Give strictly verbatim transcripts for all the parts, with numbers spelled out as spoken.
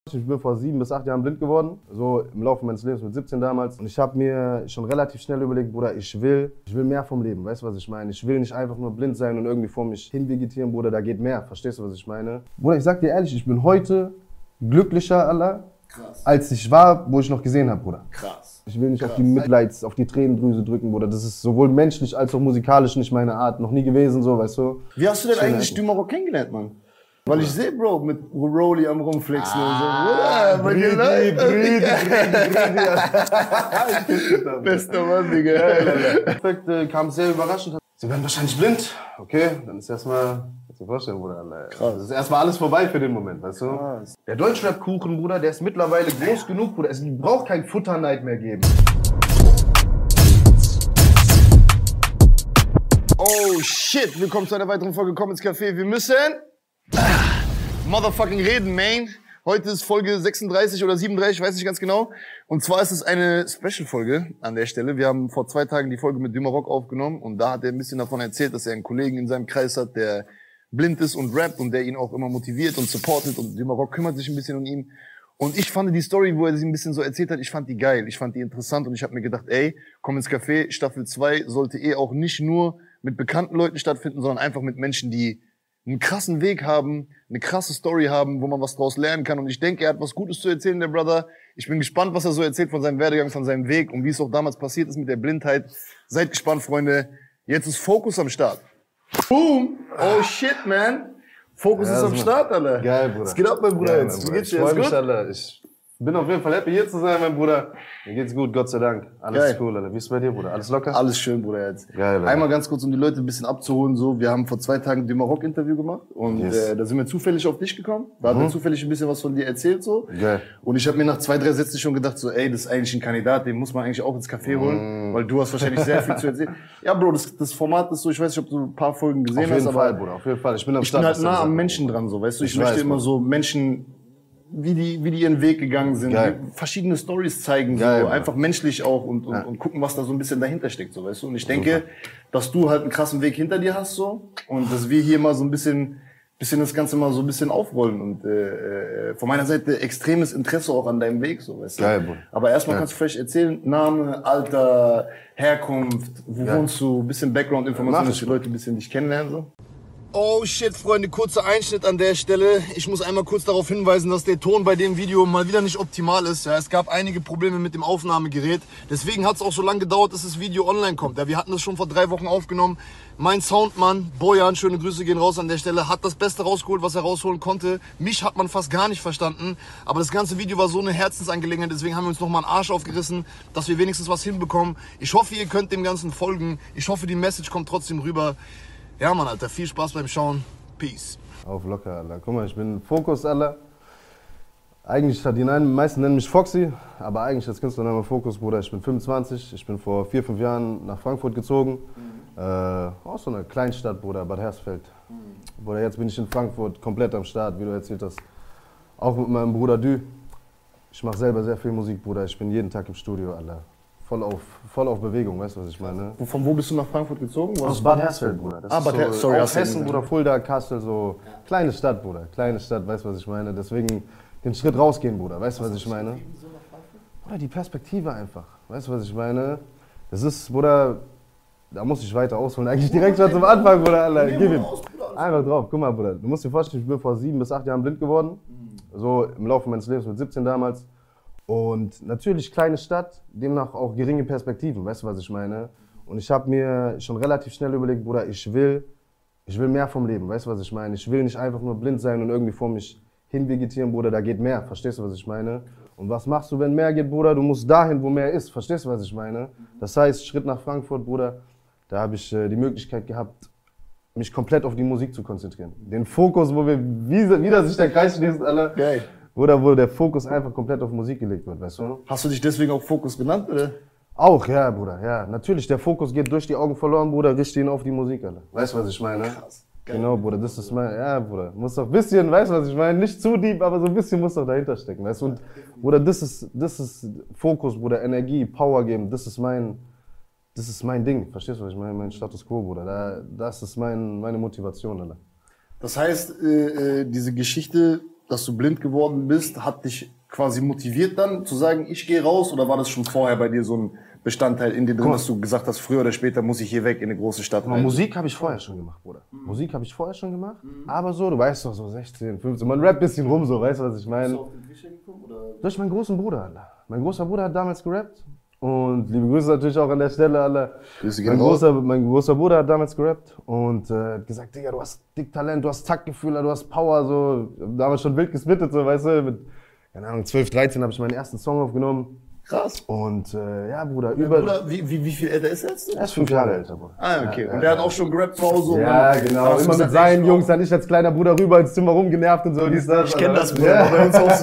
Ich bin vor sieben bis acht Jahren blind geworden, so im Laufe meines Lebens mit siebzehn damals. Und ich habe mir schon relativ schnell überlegt, Bruder, ich will, ich will mehr vom Leben, weißt du, was ich meine? Ich will nicht einfach nur blind sein und irgendwie vor mich hinvegetieren, Bruder, da geht mehr, verstehst du, was ich meine? Bruder, ich sag dir ehrlich, ich bin heute glücklicher, Allah, Krass. als ich war, wo ich noch gesehen habe, Bruder. Krass. Ich will nicht Krass. auf die Mitleids-, auf die Tränendrüse drücken, Bruder. Das ist sowohl menschlich als auch musikalisch nicht meine Art, noch nie gewesen, so, weißt du? Wie hast du denn eigentlich Dümmerrock kennengelernt, Mann? Weil ich sehe, Bro, mit Rolli am rumflexen ah, und so. Brüdi, Brüdi, Brüdi. Bester Mann, Digga. Perfekt, äh, kam sehr überraschend. Sie werden wahrscheinlich blind. Okay, dann ist erstmal, kannst du dir vorstellen, Bruder. Krass. Das ist erstmal alles vorbei für den Moment, weißt du? Krass. Der Deutschrap-Kuchen, Bruder, der ist mittlerweile groß genug, Bruder. Es braucht keinen Futterneid mehr geben. Oh shit, willkommen zu einer weiteren Folge Komm ins Café. Wir müssen motherfucking reden, man. Heute ist Folge sechsunddreißig oder siebenunddreißig, ich weiß nicht ganz genau. Und zwar ist es eine Special-Folge an der Stelle. Wir haben vor zwei Tagen die Folge mit Dümmerrock aufgenommen und da hat er ein bisschen davon erzählt, dass er einen Kollegen in seinem Kreis hat, der blind ist und rappt und der ihn auch immer motiviert und supportet und Dümmerrock kümmert sich ein bisschen um ihn. Und ich fand die Story, wo er sie ein bisschen so erzählt hat, ich fand die geil, ich fand die interessant und ich habe mir gedacht, ey, Komm ins Café, Staffel zwei sollte eh auch nicht nur mit bekannten Leuten stattfinden, sondern einfach mit Menschen, die einen krassen Weg haben, eine krasse Story haben, wo man was draus lernen kann. Und ich denke, er hat was Gutes zu erzählen, der Brother. Ich bin gespannt, was er so erzählt von seinem Werdegang, von seinem Weg und wie es auch damals passiert ist mit der Blindheit. Seid gespannt, Freunde. Jetzt ist Fokus am Start. Boom! Oh shit, man! Fokus ja, ist am Start, Alter. Geil, Bruder. Was geht ab, mein Bruder, Geil, jetzt? Mein Wie geht's dir? dir? Ich freu mich, Alter. Ich bin auf jeden Fall happy, hier zu sein, mein Bruder. Mir geht's gut, Gott sei Dank. Alles Geil. Ist cool, Alter. Wie ist es bei dir, Bruder? Alles locker? Alles schön, Bruder, jetzt. Geil, Alter. Einmal ganz kurz, um die Leute ein bisschen abzuholen, so. Wir haben vor zwei Tagen ein Dümmerrock-Interview gemacht und yes. äh, da sind wir zufällig auf dich gekommen. Da mhm. hat er zufällig ein bisschen was von dir erzählt, so. Geil. Und ich habe mir nach zwei, drei Sätzen schon gedacht, so, ey, das ist eigentlich ein Kandidat, den muss man eigentlich auch ins Café holen, mhm. weil du hast wahrscheinlich sehr viel zu erzählen. Ja, Bro, das, das Format ist so, ich weiß nicht, ob du ein paar Folgen gesehen hast, aber... Auf jeden Fall, Bruder, auf jeden Fall. Ich bin am Ich Start, bin halt nah am Menschen dran, so, weißt du. Ich, ich möchte weiß, immer Bruder. so Menschen... wie die, wie die ihren Weg gegangen sind, verschiedene Stories zeigen, Geil, so, einfach menschlich auch und, und, ja. und gucken, was da so ein bisschen dahinter steckt, so, weißt du. Und ich denke, Super. dass du halt einen krassen Weg hinter dir hast, so, und dass wir hier mal so ein bisschen, bisschen das Ganze mal so ein bisschen aufrollen und äh, von meiner Seite extremes Interesse auch an deinem Weg, so, weißt du. Geil, Bruder. Aber erstmal ja. kannst du vielleicht erzählen, Name, Alter, Herkunft, wo ja. wohnst du, bisschen Background-Informationen, dass die Leute ein bisschen dich kennenlernen, so. Oh shit, Freunde, kurzer Einschnitt an der Stelle. Ich muss einmal kurz darauf hinweisen, dass der Ton bei dem Video mal wieder nicht optimal ist. Ja, es gab einige Probleme mit dem Aufnahmegerät. Deswegen hat es auch so lange gedauert, dass das Video online kommt. Ja, wir hatten das schon vor drei Wochen aufgenommen. Mein Soundmann, Bojan, schöne Grüße gehen raus an der Stelle, hat das Beste rausgeholt, was er rausholen konnte. Mich hat man fast gar nicht verstanden. Aber das ganze Video war so eine Herzensangelegenheit. Deswegen haben wir uns nochmal einen Arsch aufgerissen, dass wir wenigstens was hinbekommen. Ich hoffe, ihr könnt dem Ganzen folgen. Ich hoffe, die Message kommt trotzdem rüber. Ja, Mann, Alter, viel Spaß beim Schauen. Peace. Auf locker, Alter. Guck mal, ich bin Fokus, Alter. Eigentlich, die meisten nennen mich Foxy, aber eigentlich als Künstlername Fokus, Bruder. Ich bin fünfundzwanzig, ich bin vor vier, fünf Jahren nach Frankfurt gezogen. Mhm. Äh, auch so eine Kleinstadt, Bruder, Bad Hersfeld. Mhm. Bruder, jetzt bin ich in Frankfurt komplett am Start, wie du erzählt hast. Auch mit meinem Bruder Dü. Ich mache selber sehr viel Musik, Bruder. Ich bin jeden Tag im Studio, Alter. Voll auf, voll auf Bewegung, weißt du, was ich meine? Von wo bist du nach Frankfurt gezogen? Was Aus Bad Hersfeld, Bruder. Das ah, Bad Hersfeld, so, sorry. Aus Hessen, Bruder, Fulda, Kassel, so. Ja. Kleine Stadt, Bruder. Kleine Stadt, weißt du, was ich meine? Deswegen den Schritt rausgehen, Bruder. Weißt du, was, was ich meine? Bruder, die Perspektive einfach. Weißt du, was ich meine? Das ist, Bruder, da muss ich weiter ausholen. Eigentlich direkt schon zum Anfang, Bruder. Alter. Gib ihm. Einfach drauf. Guck mal, Bruder. Du musst dir vorstellen, ich bin vor sieben bis acht Jahren blind geworden. Mhm. So im Laufe meines Lebens mit siebzehn damals. Und natürlich kleine Stadt, demnach auch geringe Perspektiven, weißt du, was ich meine? Und ich habe mir schon relativ schnell überlegt, Bruder, ich will, ich will mehr vom Leben, weißt du, was ich meine? Ich will nicht einfach nur blind sein und irgendwie vor mich hinvegetieren, Bruder, da geht mehr, verstehst du, was ich meine? Und was machst du, wenn mehr geht, Bruder? Du musst dahin, wo mehr ist, verstehst du, was ich meine? Das heißt, Schritt nach Frankfurt, Bruder, da habe ich äh, die Möglichkeit gehabt, mich komplett auf die Musik zu konzentrieren. Den Fokus, wo wir, wie, wieder sich der Kreis schließt, alle. Geil. Oder wo der Fokus einfach komplett auf Musik gelegt wird, weißt du? Hast du dich deswegen auch Fokus genannt, oder? Auch, ja, Bruder, ja. Natürlich, der Fokus geht durch die Augen verloren, Bruder, richte ihn auf die Musik, Alter. Weißt du, was ich meine? Krass. Geil. Genau, Bruder, das ist mein, ja, Bruder. Muss doch ein bisschen, weißt du, was ich meine? Nicht zu deep, aber so ein bisschen muss doch dahinter stecken, weißt du? Und, Bruder, das ist, das ist Fokus, Bruder, Energie, Power geben, das ist mein, das ist mein Ding, verstehst du, was ich meine? Mein Status Quo, Bruder, da, das ist mein, meine Motivation, Alter. Das heißt, äh, diese Geschichte dass du blind geworden bist, hat dich quasi motiviert dann zu sagen, ich gehe raus? Oder war das schon vorher bei dir so ein Bestandteil in dir drin, dass du gesagt hast, früher oder später muss ich hier weg in eine große Stadt rein? Musik habe ich vorher schon gemacht, Bruder. Mhm. Musik habe ich vorher schon gemacht, mhm. aber so, du weißt doch, so sechzehn, fünfzehn, man rappt ein bisschen rum, so, weißt du, was ich meine? Bist du auf den Fischer gekommen, oder? Durch meinen großen Bruder, Alter. Mein großer Bruder hat damals gerappt. Und liebe Grüße natürlich auch an der Stelle, Alter. Mein großer, mein großer Bruder hat damals gerappt und äh, hat gesagt, Digga, du hast dick Talent, du hast Taktgefühl, du hast Power, so. Damals schon wild gespittet, so, weißt du, mit, keine Ahnung, zwölf, dreizehn habe ich meinen ersten Song aufgenommen. Krass. Und äh, ja, Bruder, ja, über... Bruder, wie, wie, wie viel älter ist er jetzt? Er ist fünf Jahre älter, Bruder. Ah, okay. Ja, und ja, der ja. hat auch schon gerappt zu Hause? Ja, und genau. Immer gesagt, mit seinen Jungs, dann ich als kleiner Bruder rüber ins Zimmer rumgenervt und so. Dies, das, ich kenne das, Bruder, ja. bei uns auch so.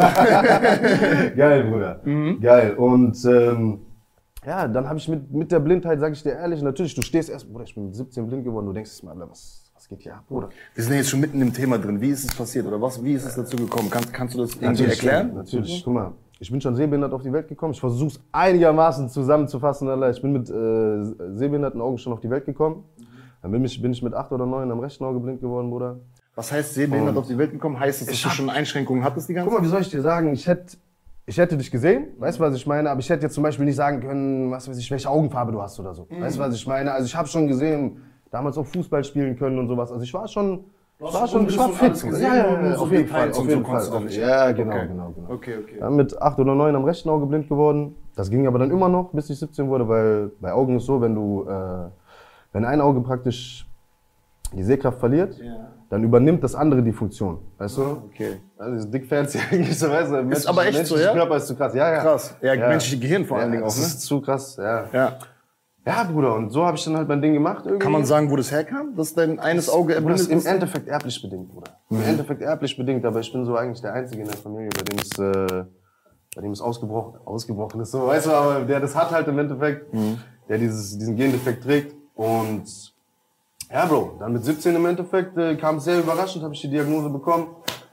Geil, Bruder. Mhm. Geil. Und ähm, ja, dann habe ich mit, mit der Blindheit, sage ich dir ehrlich, natürlich, du stehst erst, Bruder, ich bin mit siebzehn blind geworden, du denkst jetzt mal, was, was geht hier ab, Bruder? Wir sind jetzt schon mitten im Thema drin. Wie ist es passiert oder was, wie ist es dazu gekommen? Kannst, kannst du das irgendwie natürlich erklären? Ja, natürlich, guck mal. Ich bin schon sehbehindert auf die Welt gekommen. Ich versuche es einigermaßen zusammenzufassen. Alter. Ich bin mit äh, sehbehinderten Augen schon auf die Welt gekommen. Dann bin ich, bin ich mit acht oder neun am rechten Auge blind geworden, Bruder. Was heißt sehbehindert auf die Welt gekommen? Heißt das, dass du schon Einschränkungen hattest die ganze Zeit? Guck mal, wie soll ich dir sagen? Ich hätte, ich hätte dich gesehen, weißt du, was ich meine? Aber ich hätte jetzt zum Beispiel nicht sagen können, was weiß ich, welche Augenfarbe du hast oder so. Mhm. Weißt du, was ich meine? Also ich habe schon gesehen, damals auch Fußball spielen können und sowas. Also ich war schon... Ich war schon, ich war fit. Ja, ja, ja, auf jeden Fall, auf jeden Fall. Ja, genau, genau, genau. Okay, okay. Dann mit acht oder neun am rechten Auge blind geworden. Das ging aber dann immer noch, bis ich siebzehn wurde, weil bei Augen ist so, wenn du, äh, wenn ein Auge praktisch die Sehkraft verliert, ja. dann übernimmt das andere die Funktion, weißt du? Okay. Also das dick fancy eigentlich, so, weißt du? Ist aber echt so, ja? Körper ist zu krass, ja, ja. Krass. Ja, ja. menschliche Gehirn vor allen ja, Dingen auch, ne? Das ist zu krass, ja. Ja. Ja, Bruder, und so habe ich dann halt mein Ding gemacht irgendwie. Kann man sagen, wo das herkam, dass dein eines Auge erblindet ist? Im Endeffekt erblich bedingt, Bruder. Mhm. Im Endeffekt erblich bedingt, aber ich bin so eigentlich der Einzige in der Familie, bei dem es, äh, bei dem es ausgebrochen, ausgebrochen ist, so, weißt du, aber der das hat halt im Endeffekt, mhm. der dieses, diesen Gendefekt trägt. Und ja, Bro, dann mit siebzehn im Endeffekt äh, kam es sehr überraschend, habe ich die Diagnose bekommen.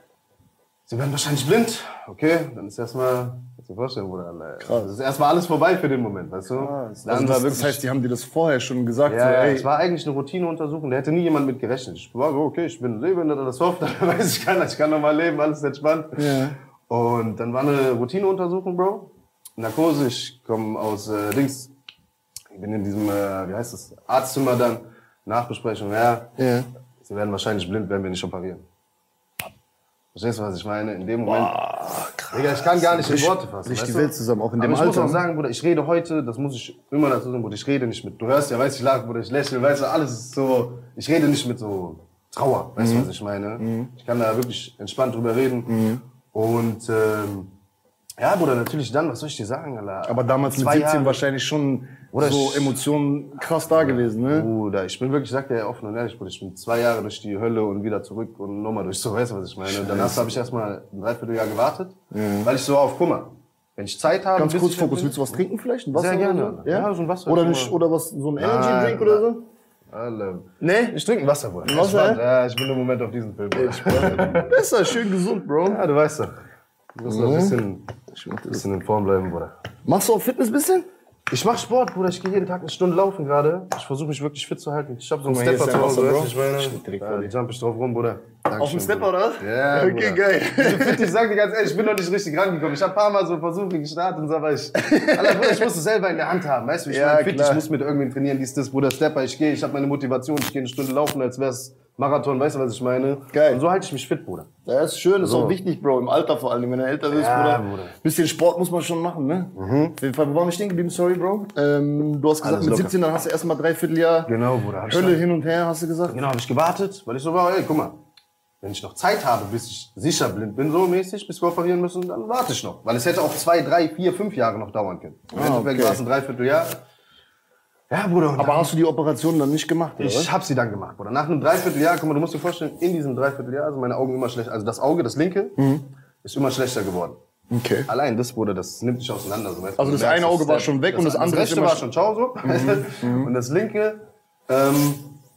Sie werden wahrscheinlich blind. Okay, dann ist erstmal, kannst du dir vorstellen, Bruder. Krass. Das ist erstmal alles vorbei für den Moment, weißt du? Krass. Also das, das heißt, die haben dir das vorher schon gesagt? Ja, so, ja, ey. es war eigentlich eine Routineuntersuchung, da hätte nie jemand mit gerechnet. Ich war so, okay, ich bin sehbehindert oder so, dann weiß ich, kann, ich kann normal leben, alles entspannt. Ja. Und dann war eine Routineuntersuchung, Bro. Narkose, ich komme aus äh, Dings, ich bin in diesem, äh, wie heißt das, Arztzimmer dann, Nachbesprechung, ja. Ja. Sie werden wahrscheinlich blind, wenn wir nicht operieren. Verstehst du, was ich meine? In dem Moment. Boah, krass. Digga, ich kann gar nicht in Worte fassen. Richtig die Welt zusammen, auch in dem Aber ich Alter. muss auch sagen, Bruder, ich rede heute, das muss ich immer dazu sagen, Bruder, ich rede nicht mit, du hörst ja, weißt du, ich lache, Bruder, ich lächle, weißt du, alles ist so, ich rede nicht mit so Trauer, weißt du, mhm. was ich meine? Mhm. Ich kann da wirklich entspannt drüber reden. Mhm. Und, ähm, ja, Bruder, natürlich dann, was soll ich dir sagen, Alter? Aber damals mit siebzehn Jahre, wahrscheinlich schon oder so ich, Emotionen krass da gewesen, ne? Bruder, ich bin wirklich, ich sag dir offen und ehrlich, Bruder, ich bin zwei Jahre durch die Hölle und wieder zurück und nochmal durch, so, weißt du, was ich meine? Und danach habe ich erstmal ein Dreivierteljahr gewartet, ja. weil ich so auf, guck mal, wenn ich Zeit habe... Ganz kurz Fokus, willst du was trinken vielleicht? Ein Wasser? Sehr gerne. So? Ja? ja, so ein Wasser. Oder, nicht, oder was, so ein Energy Drink oder so? Alle. Nee? Ich trinke ein Wasser, Bruder. Ein Wasser? Ja, ich bin im Moment auf diesem Film. Besser, schön gesund, Bro. Ja, du weißt doch. Du musst noch ein bisschen, ein bisschen in Form bleiben, Bruder. Machst du auch Fitness ein bisschen? Ich mach Sport, Bruder. Ich gehe jeden Tag eine Stunde laufen gerade. Ich versuche mich wirklich fit zu halten. Ich hab so einen Stepper zu Hause, Bro. Ich meine, da jump ich drauf rum, Bruder. Auf dem Stepper, oder was? Ja, okay, Bruder. Geil. Fit, ich sag dir ganz ehrlich, ich bin noch nicht richtig rangekommen. Ich hab ein paar Mal so Versuche gestartet und so, aber ich... Alter, Bruder, ich muss es selber in der Hand haben. Weißt du, ich ja, meine, fit, klar. Ich muss mit irgendwen trainieren, dies, das, Bruder, Stepper. Ich gehe, ich hab meine Motivation. Ich gehe eine Stunde laufen, als wär's Marathon, weißt du, was ich meine? Geil. Und so halte ich mich fit, Bruder. Ja, ist schön, ist so. Auch wichtig, Bro, im Alter vor allem, wenn du älter bist, ja, Bruder. Bruder. Bisschen Sport muss man schon machen, ne? Mhm. Auf jeden Fall, wo waren wir stehen geblieben, sorry, Bro? Ähm, du hast gesagt, Alles mit locker. siebzehn, dann hast du erstmal dreiviertel Jahr genau, Bruder. Hölle hin und her, hast du gesagt? Genau, habe ich gewartet, weil ich so war, ey, guck mal, wenn ich noch Zeit habe, bis ich sicher blind bin, so mäßig, bis wir operieren müssen, dann warte ich noch. Weil es hätte auch zwei, drei, vier, fünf Jahre noch dauern können. Im ah, Endeffekt okay. war es ein Dreivierteljahr. Ja, Bruder. Aber dann, hast du die Operation dann nicht gemacht, oder? Ich hab sie dann gemacht, Bruder. Nach einem Dreivierteljahr, guck mal, du musst dir vorstellen, in diesem Dreivierteljahr sind meine Augen immer schlechter. Also das Auge, das linke, mhm. ist immer schlechter geworden. Okay. Allein das, Bruder, das nimmt dich auseinander. So, weißt, also das eine Auge war schon weg das, und das, das andere das rechte war schon ciao so. Mhm. Und das linke, ähm,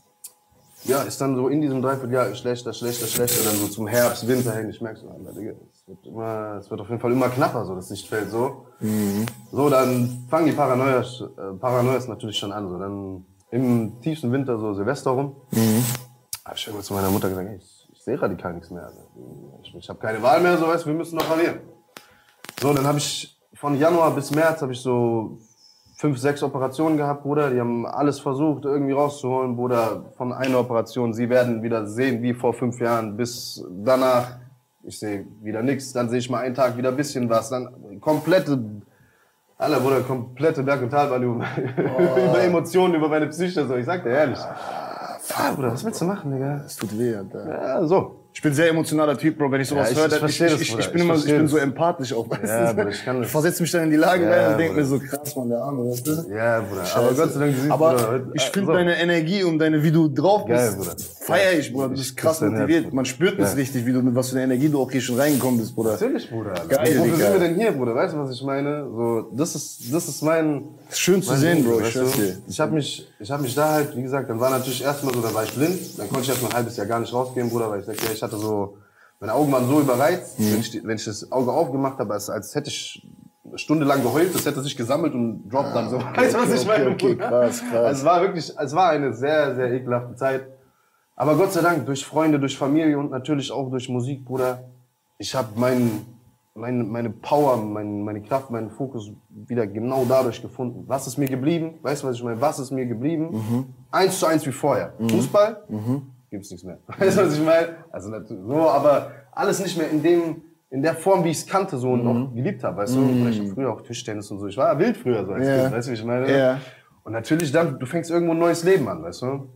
ja, ist dann so in diesem Dreivierteljahr schlechter, schlechter, schlechter, dann so zum Herbst, Winter hin. Ich merke so, Digga, es wird immer, es wird auf jeden Fall immer knapper, so das Sichtfeld so. Mhm. So, dann fangen die Paranoias, äh, Paranoias natürlich schon an, so dann im tiefsten Winter, so Silvester rum, mhm. habe ich irgendwann zu meiner Mutter gesagt, hey, ich, ich sehe radikal nichts mehr. Also, ich ich habe keine Wahl mehr, so weißt du, wir müssen operieren. So, dann habe ich von Januar bis März habe ich so fünf, sechs Operationen gehabt, Bruder. Die haben alles versucht, irgendwie rauszuholen, Bruder, von einer Operation. Sie werden wieder sehen, wie vor fünf Jahren, bis danach, ich sehe wieder nichts, dann sehe ich mal einen Tag wieder ein bisschen was, dann komplette, Alter, Bruder, komplette Berg- und Talbahn über, oh. über Emotionen, über meine Psyche, so, ich sag dir ehrlich. Ah, Bruder, was willst du machen, Digga? Es tut weh, Alter. Ja, so. Ich bin ein sehr emotionaler Typ, Bro. Wenn ich sowas ja, ich, höre, ich, ich, ich, ich, ich bin immer, ich bin so empathisch auch. Ja, Bruder, ich kann das. Ich versetze mich dann in die Lage rein ja, und denke mir so, krass, Mann, der Arme, weißt du? Ja, Bruder. Scheiße. Aber Gott sei Dank, du siehst, aber Bruder, heute, ich finde so. deine Energie und deine, wie du drauf bist, geil, Bruder. Feier ich, Bruder. Du bist krass motiviert. Man spürt es richtig, wie du, mit was für einer Energie du auch hier schon reingekommen bist, Bruder. Natürlich, Bruder. Geil, Wofür sind wir denn hier, Bruder? Weißt du, was ich meine? So, das ist, das ist mein... Das ist schön zu sehen, Bro. Ich schwör's dir. Ich hab mich, ich hab mich da halt, wie gesagt, dann war natürlich erstmal so, da war ich blind. Dann konnte ich erstmal ein halbes Jahr gar nicht rausgehen, Bruder, weil ich sagte, ich hatte so... Meine Augen waren so überreizt, mhm. wenn, ich, wenn ich das Auge aufgemacht habe, als, als hätte ich stundenlang geheult, das hätte sich gesammelt und droppt dann so. Okay, weißt du, was ich meine? Okay, okay, krass, krass. Also es war wirklich, es war eine sehr, sehr ekelhafte Zeit. Aber Gott sei Dank, durch Freunde, durch Familie und natürlich auch durch Musik, Bruder, ich habe mein, meine, meine Power, mein, meine Kraft, meinen Fokus wieder genau dadurch gefunden. Was ist mir geblieben? Weißt du, was ich meine? Was ist mir geblieben? Mhm. Eins zu eins wie vorher. Mhm. Fußball? Mhm. Gibt's nichts mehr. Weißt du, was ich meine? Also so, aber alles nicht mehr in dem, in der Form, wie ich es kannte, so und mhm. noch geliebt habe, weißt du? Mhm. Ich habe früher auch Tischtennis und so. Ich war wild früher so als yeah. Kind, weißt du, wie ich meine? Yeah. Und natürlich dann, du fängst irgendwo ein neues Leben an, weißt du?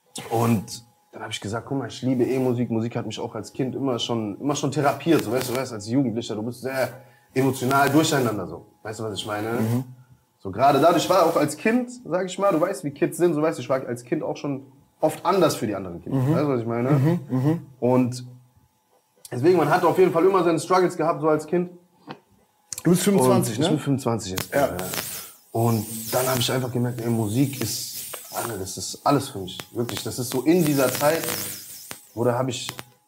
Und dann habe ich gesagt, guck mal, ich liebe eh Musik. Musik hat mich auch als Kind immer schon, immer schon therapiert, so weißt du, weißt, als Jugendlicher, du bist sehr emotional durcheinander, so. Weißt du, was ich meine? Mhm. So gerade dadurch war auch als Kind, sag ich mal, du weißt, wie Kids sind, so weißt du, ich war als Kind auch schon oft anders für die anderen Kinder. Mhm. Weißt du, was ich meine? Mhm. Mhm. Und deswegen, man hat auf jeden Fall immer seine Struggles gehabt, so als Kind. Du bist fünfundzwanzig, und ne? Ich bin fünfundzwanzig jetzt. Ja. Und dann habe ich einfach gemerkt, ey, Musik ist, Alter, das ist alles für mich. Wirklich, das ist so in dieser Zeit, wo da habe ich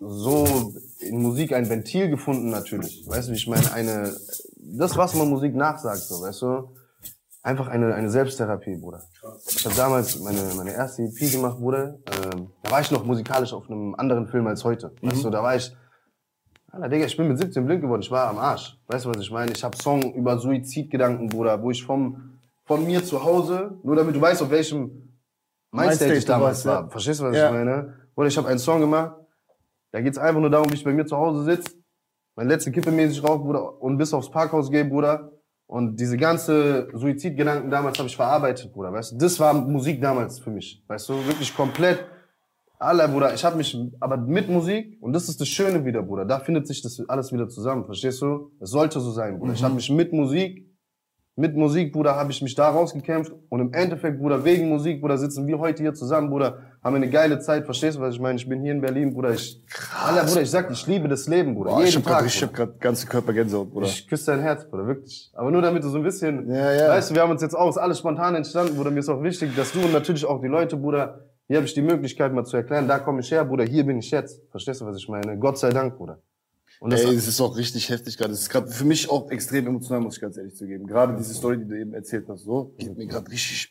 so in Musik ein Ventil gefunden, natürlich. Weißt du, wie ich meine? Eine, das, was man Musik nachsagt, so, weißt du? Einfach eine, eine Selbsttherapie, Bruder. Ich habe damals meine, meine erste E P gemacht, Bruder. Ähm, da war ich noch musikalisch auf einem anderen Film als heute. Mhm. Weißt du, da war ich... Alter, Digga, ich bin mit siebzehn blind geworden, ich war am Arsch. Weißt du, was ich meine? Ich habe Song über Suizidgedanken, Bruder, wo ich vom, von mir zu Hause, nur damit du weißt, auf welchem Mindstate ich damals war. Ja. Verstehst du, was ja. ich meine? Bruder, ich habe einen Song gemacht, da geht's einfach nur darum, wie ich bei mir zu Hause sitze, mein letzte Kippe mäßig rauche, Bruder, und bis aufs Parkhaus gehe, Bruder. Und diese ganze Suizidgedanken damals habe ich verarbeitet, Bruder, weißt du? Das war Musik damals für mich, weißt du? Wirklich komplett. Alter, Bruder, ich habe mich, aber mit Musik, und das ist das Schöne wieder, Bruder, da findet sich das alles wieder zusammen, verstehst du? Es sollte so sein, Bruder. Mhm. Ich habe mich mit Musik, mit Musik, Bruder, habe ich mich da rausgekämpft, und im Endeffekt, Bruder, wegen Musik, Bruder, sitzen wir heute hier zusammen, Bruder, haben wir eine geile Zeit, verstehst du, was ich meine? Ich bin hier in Berlin, Bruder, ich, Krass. Alter, Bruder, ich sag, ich liebe das Leben, Bruder, Boah, jeden ich hab Tag, grad, ich hab grad ganze Körpergänsehaut, Bruder. Ich küsse dein Herz, Bruder, wirklich. Aber nur damit du so ein bisschen, ja, ja. weißt du, wir haben uns jetzt auch, ist alles spontan entstanden, Bruder, mir ist auch wichtig, dass du und natürlich auch die Leute, Bruder, hier habe ich die Möglichkeit mal zu erklären, da komme ich her, Bruder, hier bin ich jetzt. Verstehst du, was ich meine? Gott sei Dank, Bruder. Und das Ey, es ist auch richtig heftig gerade. Es ist gerade für mich auch extrem emotional, muss ich ganz ehrlich zugeben. Gerade diese Story, die du eben erzählt hast, so, geht mir gerade richtig...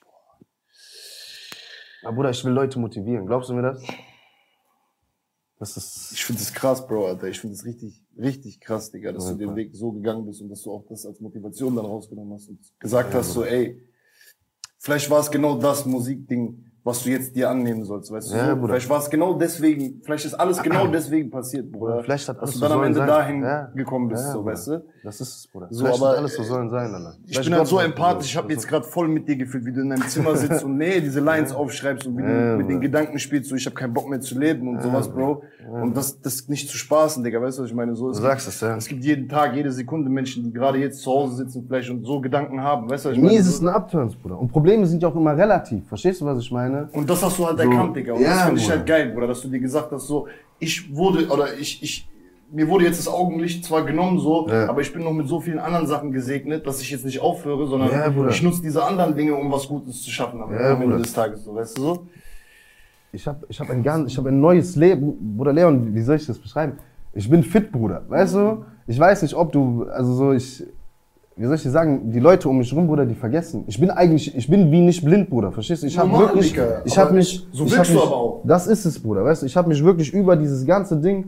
Aber Bruder, ich will Leute motivieren. Glaubst du mir das? Das ist... Ich finde das krass, Bro, Alter. Ich finde das richtig, richtig krass, Digga, dass ja, du den Weg so gegangen bist und dass du auch das als Motivation dann rausgenommen hast und gesagt ja, hast, so, ey, vielleicht war es genau das Musikding, was du jetzt dir annehmen sollst, weißt du? Ja, so? Vielleicht war es genau deswegen, vielleicht ist alles genau deswegen passiert, Bruder. Vielleicht hat alles dass du dann am Ende sein. dahin ja. gekommen bist, ja, so, Bruder. weißt du? Das ist es, Bruder. So, vielleicht aber hat alles so sollen sein, Alter. Ich bin halt so empathisch, ich habe jetzt gerade voll mit dir gefühlt, wie du in deinem Zimmer sitzt und nee, diese Lines ja. aufschreibst und wie ja, du mit den Gedanken spielst, so ich habe keinen Bock mehr zu leben und ja, sowas, Bro. Ja. Und das das nicht zu spaßen, Digga, weißt du, was ich meine? So, du sagst es, ja. Es gibt jeden Tag, jede Sekunde Menschen, die gerade jetzt zu Hause sitzen vielleicht und so Gedanken haben, weißt du, was ich meine? Nie ist es ein Upturns, Bruder. Und Probleme sind ja auch immer relativ, verstehst du, was ich meine? Und das hast du halt so. erkannt, Digga. Und ja, das finde ich halt geil, Bruder, dass du dir gesagt hast, so, ich wurde, oder ich, ich, mir wurde jetzt das Augenlicht zwar genommen, so, ja. aber ich bin noch mit so vielen anderen Sachen gesegnet, dass ich jetzt nicht aufhöre, sondern ja, ich nutze diese anderen Dinge, um was Gutes zu schaffen am ja, Ende des Tages, so, weißt du so? Ich habe ich hab ein ganz, ich habe ein neues Leben, Bruder Leon, wie soll ich das beschreiben? Ich bin fit, Bruder, weißt du? Ich weiß nicht, ob du, also so, ich, wie soll ich dir sagen, die Leute um mich rum, Bruder, die vergessen. Ich bin eigentlich, ich bin wie nicht blind, Bruder, verstehst du? Ich habe wirklich, Digga, ich habe mich, so ich hab wirkst mich, du aber auch. das ist es, Bruder, weißt du? Ich habe mich wirklich über dieses ganze Ding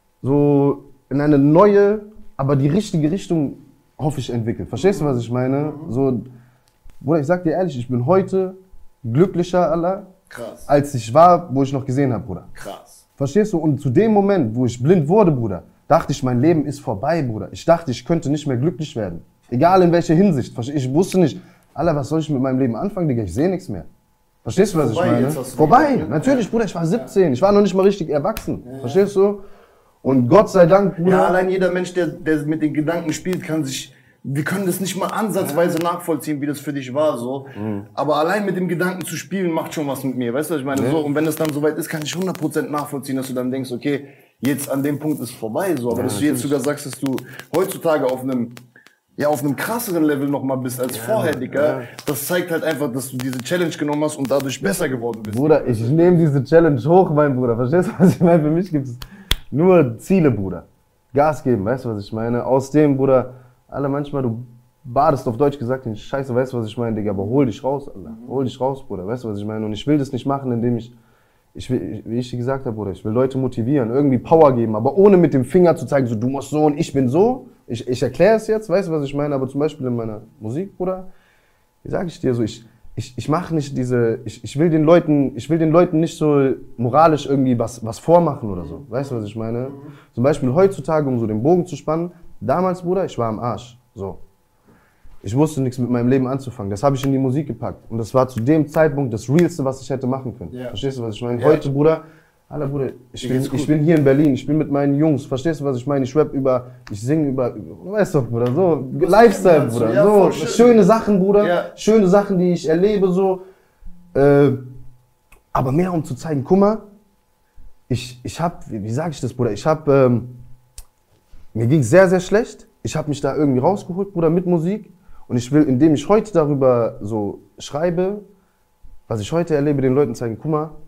so in eine neue, aber die richtige Richtung, hoffe ich, entwickelt. Verstehst du, was ich meine? So, Bruder, ich sag dir ehrlich, ich bin heute glücklicher, Allah, Krass. als ich war, wo ich noch gesehen habe, Bruder. Krass. Verstehst du? Und zu dem Moment, wo ich blind wurde, Bruder, dachte ich, mein Leben ist vorbei, Bruder. Ich dachte, ich könnte nicht mehr glücklich werden. Egal in welcher Hinsicht. Ich wusste nicht, Alter, was soll ich mit meinem Leben anfangen, Digga? Ich sehe nichts mehr. Verstehst du, was vorbei, ich meine? jetzt hast du Vorbei, gedacht, natürlich, Bruder, ich war siebzehn. Ich war noch nicht mal richtig erwachsen. Ja. Verstehst du? Und Gott sei Dank, Bruder. Ja, allein jeder Mensch, der, der mit den Gedanken spielt, kann sich... Wir können das nicht mal ansatzweise nachvollziehen, wie das für dich war, so. Mhm. Aber allein mit dem Gedanken zu spielen, macht schon was mit mir. Weißt du, was ich meine? Ja. So, und wenn es dann soweit ist, kann ich hundert Prozent nachvollziehen, dass du dann denkst, okay, jetzt an dem Punkt ist vorbei, so. Aber ja, dass du jetzt sogar sagst, dass du heutzutage auf einem, ja, auf einem krasseren Level noch mal bist als ja, vorher, Digga. Ja. Das zeigt halt einfach, dass du diese Challenge genommen hast und dadurch besser geworden bist. Bruder, ich nehme diese Challenge hoch, mein Bruder. Verstehst du, was ich meine? Für mich gibt es nur Ziele, Bruder. Gas geben, weißt du, was ich meine? Aus dem, Bruder, Alter, manchmal, du badest auf Deutsch gesagt in Scheiße, weißt du, was ich meine, Digga, aber hol dich raus, Alter. Hol dich raus, Bruder, weißt du, was ich meine? Und ich will das nicht machen, indem ich, ich will, wie ich dir gesagt habe, Bruder, ich will Leute motivieren, irgendwie Power geben, aber ohne mit dem Finger zu zeigen, so, du musst so und ich bin so. Ich, ich erkläre es jetzt, weißt du, was ich meine? Aber zum Beispiel in meiner Musik, Bruder, wie sage ich dir so, ich, ich, ich mache nicht diese, ich, ich will den Leuten, ich will den Leuten nicht so moralisch irgendwie was, was vormachen oder so. Weißt du, was ich meine? Zum Beispiel heutzutage, um so den Bogen zu spannen, damals, Bruder, ich war am Arsch. So. Ich wusste nichts mit meinem Leben anzufangen. Das habe ich in die Musik gepackt. Und das war zu dem Zeitpunkt das Realste, was ich hätte machen können. Ja. Verstehst du, was ich meine? Ja. Heute, Bruder, Alter, Bruder, ich bin, ich bin hier in Berlin, ich bin mit meinen Jungs. Verstehst du, was ich meine? Ich rap über, ich singe über, du weißt doch, Bruder, so, Lifestyle, Bruder. Ja, so, schön. Schöne Sachen, Bruder. Ja. Schöne Sachen, die ich erlebe, so. Äh, aber mehr, um zu zeigen, guck mal, ich, ich hab, wie, wie sage ich das, Bruder? Ich hab, ähm, mir ging's sehr, sehr schlecht. Ich habe mich da irgendwie rausgeholt, Bruder, mit Musik. Und ich will, indem ich heute darüber so schreibe, was ich heute erlebe, den Leuten zeigen, guck mal,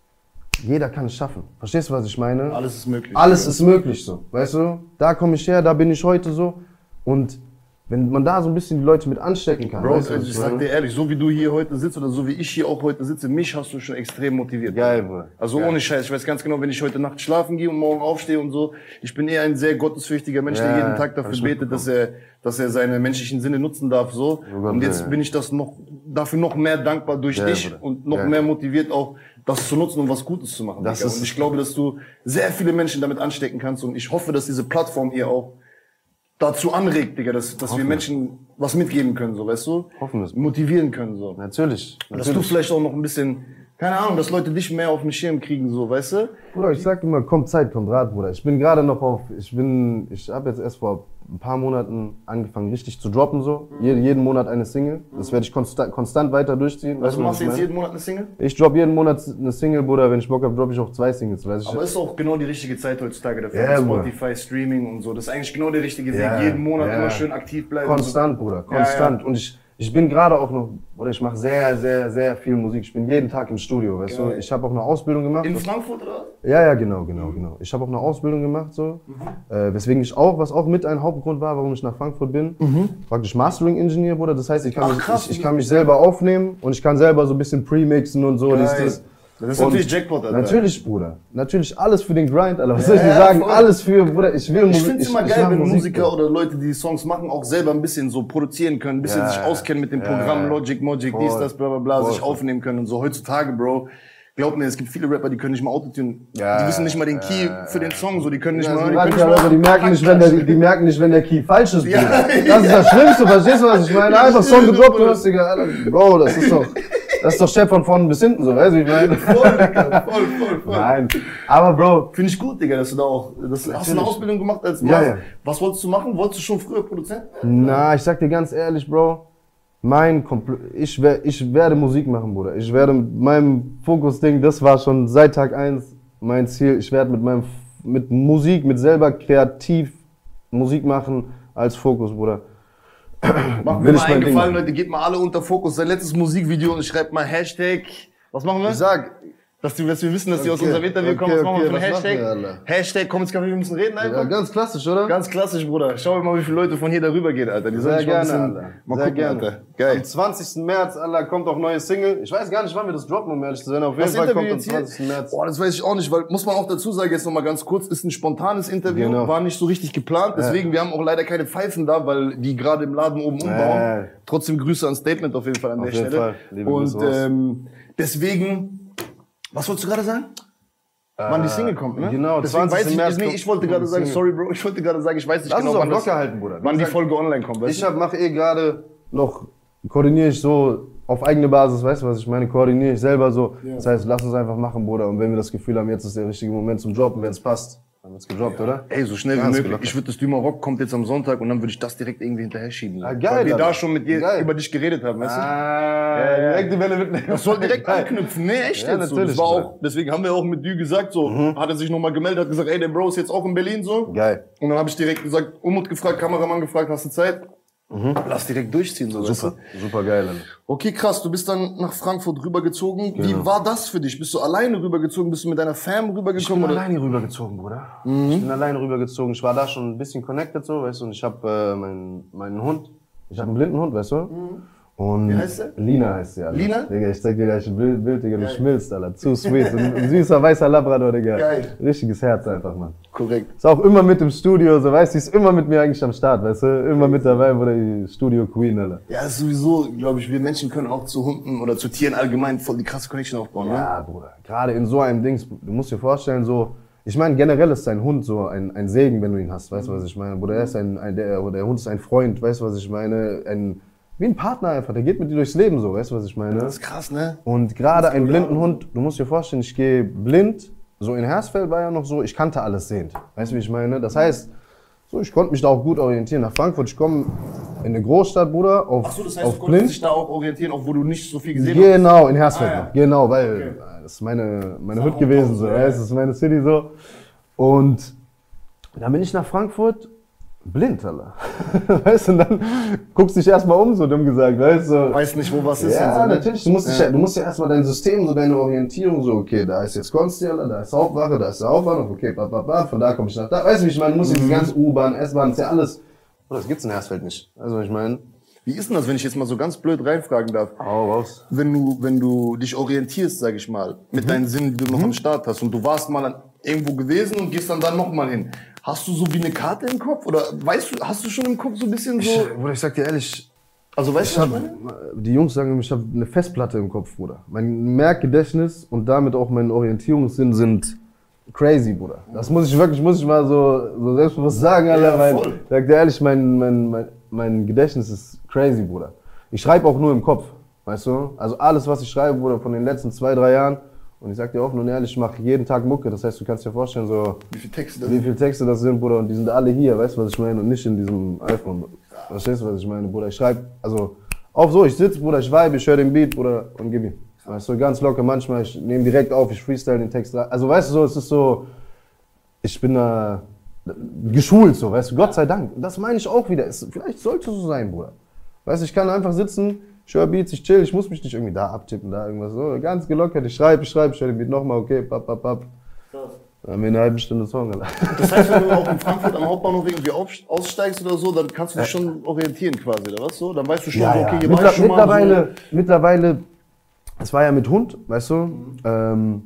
jeder kann es schaffen. Verstehst du, was ich meine? Alles ist möglich. Alles ist möglich so, weißt du? Da komme ich her, da bin ich heute so. Und wenn man da so ein bisschen die Leute mit anstecken kann. Bro, weißt du, also ich sag dir ehrlich, so wie du hier heute sitzt oder so wie ich hier auch heute sitze, mich hast du schon extrem motiviert. Geil, Bruder. Also Geil. Ohne Scheiß, ich weiß ganz genau, wenn ich heute Nacht schlafen gehe und morgen aufstehe und so, ich bin eher ein sehr gottesfürchtiger Mensch, ja, der jeden Tag dafür betet, dass er, dass er seine menschlichen Sinne nutzen darf, so. Oh Gott, und jetzt ja. bin ich das noch, dafür noch mehr dankbar durch ja, dich Bruder. Und noch ja. mehr motiviert auch, das zu nutzen und was Gutes zu machen. Das ist und ich glaube, dass du sehr viele Menschen damit anstecken kannst und ich hoffe, dass diese Plattform hier auch dazu anregt, Digga, dass, dass wir Menschen was mitgeben können, so, weißt du? Hoffen es. Motivieren können, so. Natürlich. Und dass du vielleicht auch noch ein bisschen, keine Ahnung, dass Leute dich mehr auf den Schirm kriegen, so, weißt du? Bruder, ich sag immer, kommt Zeit, kommt Rat, Bruder. Ich bin gerade noch auf, ich bin, ich habe jetzt erst vor ein paar Monaten angefangen, richtig zu droppen, so. Mhm. Jeden, jeden Monat eine Single. Das werde ich konstant, konstant weiter durchziehen. Also machst du jetzt jeden Monat eine Single? Ich drop jeden Monat eine Single, Bruder. Wenn ich Bock habe, droppe ich auch zwei Singles, weiß ich. Aber ist auch genau die richtige Zeit heutzutage dafür. Ja, Spotify, Streaming und so. Das ist eigentlich genau der richtige Weg. Ja, jeden Monat ja. immer schön aktiv bleiben. Konstant, so. Bruder, konstant. Ja, ja. Und ich, ich bin gerade auch noch, oder ich mache sehr, sehr, sehr viel Musik. Ich bin jeden Tag im Studio, weißt Geil. du. Ich habe auch eine Ausbildung gemacht. In Frankfurt, oder? Ja, ja, genau, genau, mhm. genau. Ich habe auch eine Ausbildung gemacht, so. Mhm. Äh, weswegen ich auch, was auch mit ein Hauptgrund war, warum ich nach Frankfurt bin. Mhm. Praktisch Mastering-Ingenieur, Bruder. Das heißt, ich kann, Ach, mich, krass, ich, ich kann mich selber aufnehmen und ich kann selber so ein bisschen premixen und so. Das, das, das ist natürlich Jackpot, Alter. Natürlich, Bruder. Natürlich alles für den Grind, Alter. Was soll ich dir sagen? Voll. Alles für, Bruder, ich will Musik. Ich find's immer ich, geil, ich wenn Musik, Musiker Bruder. oder Leute, die Songs machen, auch selber ein bisschen so produzieren können, ein bisschen ja, sich auskennen mit dem ja, Programm, Logic, Mogic, voll, dies, das, bla, bla, bla, voll, sich aufnehmen können und so. Heutzutage, Bro, glaub mir, es gibt viele Rapper, die können nicht mal Autotune. Ja, die wissen nicht mal den Key ja, für den Song, so, die können nicht ja, mal, die, können nicht mal die merken nicht, wenn der, die merken nicht, wenn der Key falsch ist, Bruder. Ja, das ist das Schlimmste, verstehst du, was ich meine? Einfach Song gedroppt, du hast, Digga, Alter, Bro, das ist doch, das ist doch Chef von vorne bis hinten, so, weißt du, ich meine? Voll, Digga, voll, voll, voll. Nein. Aber, Bro. Finde ich gut, Digga, dass du da auch, das, hast du eine Ausbildung gemacht als Mann? Ja, ja. Was wolltest du machen? Wolltest du schon früher Produzent werden? Na, ich sag dir ganz ehrlich, Bro. Mein Kompl ich, wer ich werde Musik machen, Bruder. Ich werde mit meinem Fokus-Ding, das war schon seit Tag eins mein Ziel. Ich werde mit meinem, mit Musik, mit selber kreativ Musik machen als Fokus, Bruder. Macht mir mal einen Gefallen, Leute, geht mal alle unter Fokus. Sein letztes Musikvideo und schreibt mal Hashtag, was machen wir? Ich sag, Dass, die, dass wir wissen, dass die Okay. aus unserem Interview kommen. Okay, Was machen wir okay, für einen was machen wir, Hashtag? Alter? Hashtag, komm ins Café, wir müssen reden einfach. Ja, ganz klassisch, oder? Ganz klassisch, Bruder. Schau mal, wie viele Leute von hier darüber gehen, Alter. Die sollen Sehr sich mal ein gerne, bisschen- Alter. Mal Sehr gucken, gerne. Alter. Geil. Am zwanzigsten März, Alter, kommt auch neue Single. Ich weiß gar nicht, wann wir das droppen, um ehrlich zu sein. Auf jeden Das Fall Interview kommt am jetzt hier, zwanzigsten März. boah, das weiß ich auch nicht, weil, muss man auch dazu sagen, jetzt nochmal ganz kurz, ist ein spontanes Interview, Genau. war nicht so richtig geplant, deswegen, wir haben auch leider keine Pfeifen da, weil die gerade im Laden oben umbauen. Äh. Trotzdem Grüße an Statement auf jeden Fall an Auf der jeden Stelle. Fall. Liebe Und Grüße raus. ähm, deswegen, was wolltest du gerade sagen? Wann die Single kommt, ne? genau, deswegen weiß zwanzigsten ich, März nee, kommt- ich wollte gerade kommt die sagen, Single. sorry Bro, ich wollte gerade sagen, ich weiß nicht Lass genau, uns auf wann, das, locker halten, Bruder. Wie wann die gesagt, Folge online kommt, weißt Ich hab, mach eh gerade noch, koordiniere ich so auf eigene Basis, weißt du, was ich meine? Koordiniere ich selber so. Ja. Das heißt, lass uns einfach machen, Bruder. Und wenn wir das Gefühl haben, jetzt ist der richtige Moment zum Droppen, wenn es passt, dann wird's gedroppt, oder? Ey, so schnell wie Ganz möglich. locker. Ich würde das Dümer Rock kommt jetzt am Sonntag und dann würde ich das direkt irgendwie hinterher schieben. Ah, geil, Weil wir da Alter. schon mit dir Geil. über dich geredet haben, weißt du? Ah, direkt die Welle mitnehmen. Das soll direkt Geil. anknüpfen. Nee, echt Ja, jetzt so. natürlich, Das war Bruder. auch, deswegen haben wir auch mit Dü gesagt, so, hat er sich nochmal gemeldet, hat gesagt, ey, der Bro ist jetzt auch in Berlin, so. Geil. Und dann habe ich direkt gesagt, Umut gefragt, Kameramann gefragt, hast du Zeit? Lass direkt durchziehen, so, weißt Super, du? super geil, Alter. Okay, krass, du bist dann nach Frankfurt rübergezogen. Genau. Wie war das für dich? Bist du alleine rübergezogen? Bist du mit deiner Fam Ich bin rübergekommen? oder? alleine rübergezogen, Bruder. Ich bin alleine rübergezogen. Ich war da schon ein bisschen connected, so, weißt du, und ich habe äh, meinen, meinen Hund. Ich habe einen blinden Hund, weißt du? Und Wie heißt der? Lina heißt sie, Alter. Lina? Digga, ich zeig dir gleich ein Bild, Bild Digga, du schmilzt, Alter. Zu sweet. Ein, ein süßer, weißer Labrador, Digga. Geil. Richtiges Herz einfach, Mann. Korrekt. Ist auch immer mit im Studio, so, weißt du, die ist immer mit mir eigentlich am Start, weißt du? Immer mit dabei, Bruder, die Studio Queen, Alter. Ja, ist sowieso, glaube ich, wir Menschen können auch zu Hunden oder zu Tieren allgemein voll die krasse Connection aufbauen, ne? Ja, Bruder. Gerade in so einem Dings, du musst dir vorstellen, so, ich meine, generell ist dein Hund so ein, ein Segen, wenn du ihn hast, weißt du, was ich meine? Bruder, er ist ein, ein der, der Hund ist ein Freund, weißt du, was ich meine? Ein, wie ein Partner einfach, der geht mit dir durchs Leben so, weißt du, was ich meine? Das ist krass, ne? Und gerade ein blinden Hund, du musst dir vorstellen, ich gehe blind, so in Hersfeld war ja noch so, ich kannte alles sehend, weißt du, wie ich meine? Das heißt, so, ich konnte mich da auch gut orientieren. Nach Frankfurt, ich komme in eine Großstadt, Bruder, auf, Ach so, das heißt, auf du konntest blind. dich da auch orientieren, auch wo du nicht so viel gesehen hast? Genau, in Hersfeld Ah, ja. noch. Genau, weil Okay. äh, das ist meine, meine Das Hut ist gewesen, auch so, so, ja. ja. Das ist meine City so. Und dann bin ich nach Frankfurt blind, Alter. Weißt du, und dann guckst du dich erstmal um, so dumm gesagt, weißt du. Weiß nicht, wo was ist. Ja, und so, ne? natürlich. Du musst, dich, ja- du musst ja erstmal dein System, so deine Orientierung, so, okay, da ist jetzt Konstieller, da ist Hauptwache, da ist der Hauptbahnhof, okay, bap, bap, bap, von da komme ich nach da. Weißt du, wie ich meine? Du musst diese ganze U-Bahn, S-Bahn, ist ja alles. Oh, das gibt's in Hersfeld nicht. Weißt du, was ich meine? Wie ist denn das, wenn ich jetzt mal so ganz blöd reinfragen darf? Hau raus. Wenn du, wenn du dich orientierst, sag ich mal, mit deinen Sinnen, die du noch am Start hast und du warst mal an, irgendwo gewesen und gehst dann da nochmal hin. Hast du so wie eine Karte im Kopf oder weißt du, hast du schon im Kopf so ein bisschen so, Ich, Bruder, ich sag dir ehrlich, also weißt ich du, was hab, ich meine? die Jungs sagen immer, ich habe eine Festplatte im Kopf, Bruder. Mein Merkgedächtnis und damit auch mein Orientierungssinn sind crazy, Bruder. Das muss ich wirklich, muss ich mal so, so selbstbewusst sagen, Alter. Ja, mein, voll. ich sag dir ehrlich, mein, mein, mein, mein Gedächtnis ist crazy, Bruder. Ich schreibe auch nur im Kopf, weißt du? Also alles, was ich schreibe, Bruder, von den letzten zwei, drei Jahren. Und ich sag dir offen und ehrlich, ich mache jeden Tag Mucke. Das heißt, du kannst dir vorstellen, so Wie viele Texte das wie viele Texte das sind, Bruder, und die sind alle hier, weißt du, was ich meine? Und nicht in diesem iPhone. Verstehst du, was ich meine, Bruder? Ich schreibe, also, auf so, ich sitze, Bruder, ich vibe, ich höre den Beat, Bruder, und gib ihm. Weißt du, ganz locker, manchmal, ich nehme direkt auf, ich freestyle den Text rein. Also, weißt du, so, es ist so, ich bin da geschult, so, weißt du, Gott sei Dank. Das meine ich auch wieder. Es, vielleicht sollte es so sein, Bruder. Weißt du, ich kann einfach sitzen, ich höre Beats, ich chill, ich muss mich nicht irgendwie da abtippen, da irgendwas so. Ganz gelockert, ich schreibe, ich schreibe, ich höre den Beat nochmal, okay, papp, papp, papp. Dann haben wir eine halbe Stunde Song, Alter. Das heißt, wenn du auch in Frankfurt am Hauptbahnhof irgendwie auf, aussteigst oder so, dann kannst du dich schon orientieren quasi, oder was so? Dann weißt du schon, Ja, so, ja. okay, hier Mittler war ich schon mittlerweile, mal mittlerweile, es war ja mit Hund, weißt du, ähm,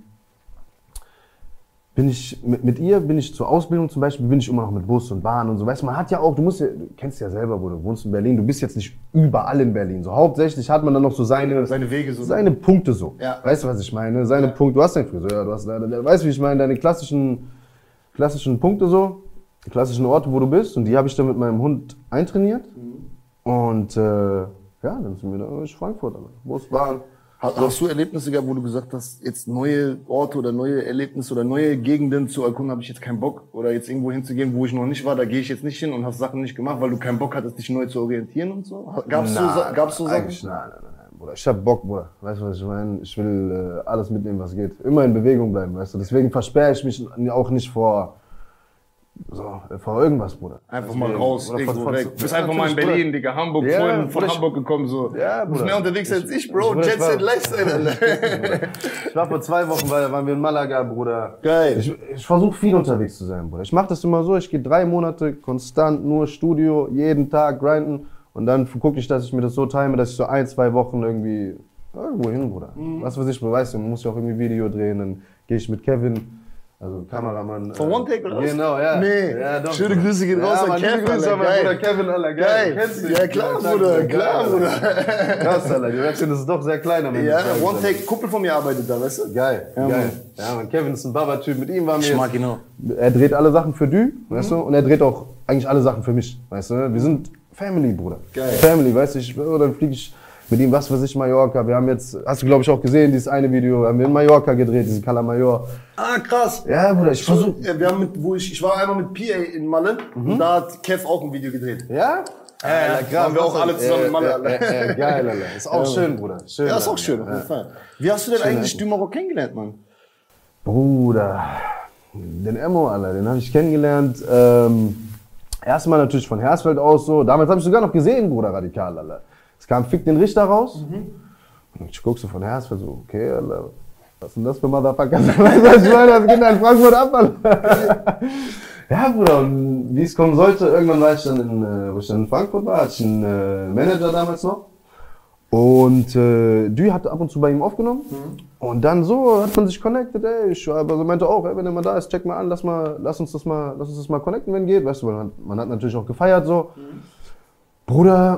bin ich, mit, mit ihr bin ich zur Ausbildung zum Beispiel, bin ich immer noch mit Bus und Bahn und so, weißt du, man hat ja auch, du musst ja, du kennst ja selber, wo du wohnst in Berlin, du bist jetzt nicht überall in Berlin, so hauptsächlich hat man dann noch so seine, so seine Wege so. seine Punkte so, Ja. weißt du, was ich meine, seine Punkte, du hast deinen Friseur, du hast, weißt du, wie ich meine, deine klassischen, klassischen Punkte so, die klassischen Orte, wo du bist, und die habe ich dann mit meinem Hund eintrainiert. Und äh, ja, dann sind wir da in Frankfurt, aber Bus, Bahn. Hast, hast du Erlebnisse gehabt, wo du gesagt hast, jetzt neue Orte oder neue Erlebnisse oder neue Gegenden zu erkunden, habe ich jetzt keinen Bock, oder jetzt irgendwo hinzugehen, wo ich noch nicht war, da gehe ich jetzt nicht hin, und hast Sachen nicht gemacht, weil du keinen Bock hattest, dich neu zu orientieren und so? Gab's so, Sa- gab's so Sachen? Eigentlich, nein, nein, nein, nein, Bruder. Ich hab Bock, Bruder. Weißt du, was ich meine? Ich will äh, alles mitnehmen, was geht. Immer in Bewegung bleiben, weißt du. Deswegen versperre ich mich auch nicht vor So, vor irgendwas, Bruder. Einfach mal raus, Oder irgendwo von- weg. von- Du bist einfach mal in Berlin, Digga, Hamburg, Ja, vorhin von Bruder, ich- Hamburg gekommen, so. Ja, Du bist Bruder. mehr unterwegs als ich, Bro. Bruder, Jet ich war- Set Lifestyle, Alter. Ich war vor zwei Wochen, weil waren wir in Malaga, Bruder. Geil. Ich, ich versuche viel unterwegs zu sein, Bruder. Ich mache das immer so, ich gehe drei Monate konstant nur Studio, jeden Tag grinden und dann gucke ich, dass ich mir das so time, dass ich so ein, zwei Wochen irgendwie irgendwo hin, Bruder. Mhm. Was weiß ich, weißt du, man muss ja auch irgendwie Video drehen, dann gehe ich mit Kevin, also Kameramann. Von äh, One Take oder was? Genau, ja. Nee. Ja, doch, Schöne Bruder. Grüße gehen raus Ja, an Mann, liebe Kevin, Grüße an Alter. meinen Geil. Bruder Kevin, Alter, geil. Geil. Kennst du? Ja, klar, Klar, Bruder, klar, Alter. Bruder. Krass, Alter, die Website ist doch sehr klein am Ende. Ja, des Tages, One Alter. Take, Kumpel von mir arbeitet da, weißt du? Geil, Ja, geil. Mann. Ja, man, Kevin ist ein Baba-Typ, mit ihm waren wir Ich jetzt, mag ihn auch. er dreht alle Sachen für Dü, weißt du, und er dreht auch eigentlich alle Sachen für mich, weißt du. Wir sind Family, Bruder. Geil. Family, weißt du, ich, dann fliege ich mit ihm, was weiß ich, Mallorca. Wir haben jetzt, hast du glaube ich auch gesehen, dieses eine Video, haben wir in Mallorca gedreht, diesen Cala Major. Ah, krass. Ja, Bruder, ich versuch. Ja, wir haben mit, wo ich, ich war einmal mit P A in Malle und da hat Kev auch ein Video gedreht. Ja? Ja, ja, waren wir auch alle zusammen in Malle, Ja, Alter. ja, ja, geil, Alter. Ist auch schön, Bruder. Schön, Ja, ist auch Alter. schön, auf jeden Fall. Wie hast du denn eigentlich Dümmerrock kennengelernt, Mann? Bruder, den Emo, Alter, den habe ich kennengelernt. Ähm, erstmal natürlich von Hersfeld aus so. Damals habe ich sogar noch gesehen, Bruder, radikal, Alter. Es kam Fick den Richter raus. Und ich guck so von Hersfeld so, okay, Alter, was sind das für Motherfucker? Weißt du, was ich meine? Das geht in Frankfurt ab, Alter. Ja, Bruder, und wie es kommen sollte, irgendwann war ich dann in, äh, wo ich dann in Frankfurt war, hatte ich einen äh, Manager damals noch. Und äh, Dü hat ab und zu bei ihm aufgenommen. Und dann so hat man sich connected, ey. Ich aber so meinte auch, ey, wenn er mal da ist, check mal an, lass, mal, lass, uns, das mal, lass uns das mal connecten, wenn geht. Weißt du, man hat, man hat natürlich auch gefeiert so. Mhm. Bruder,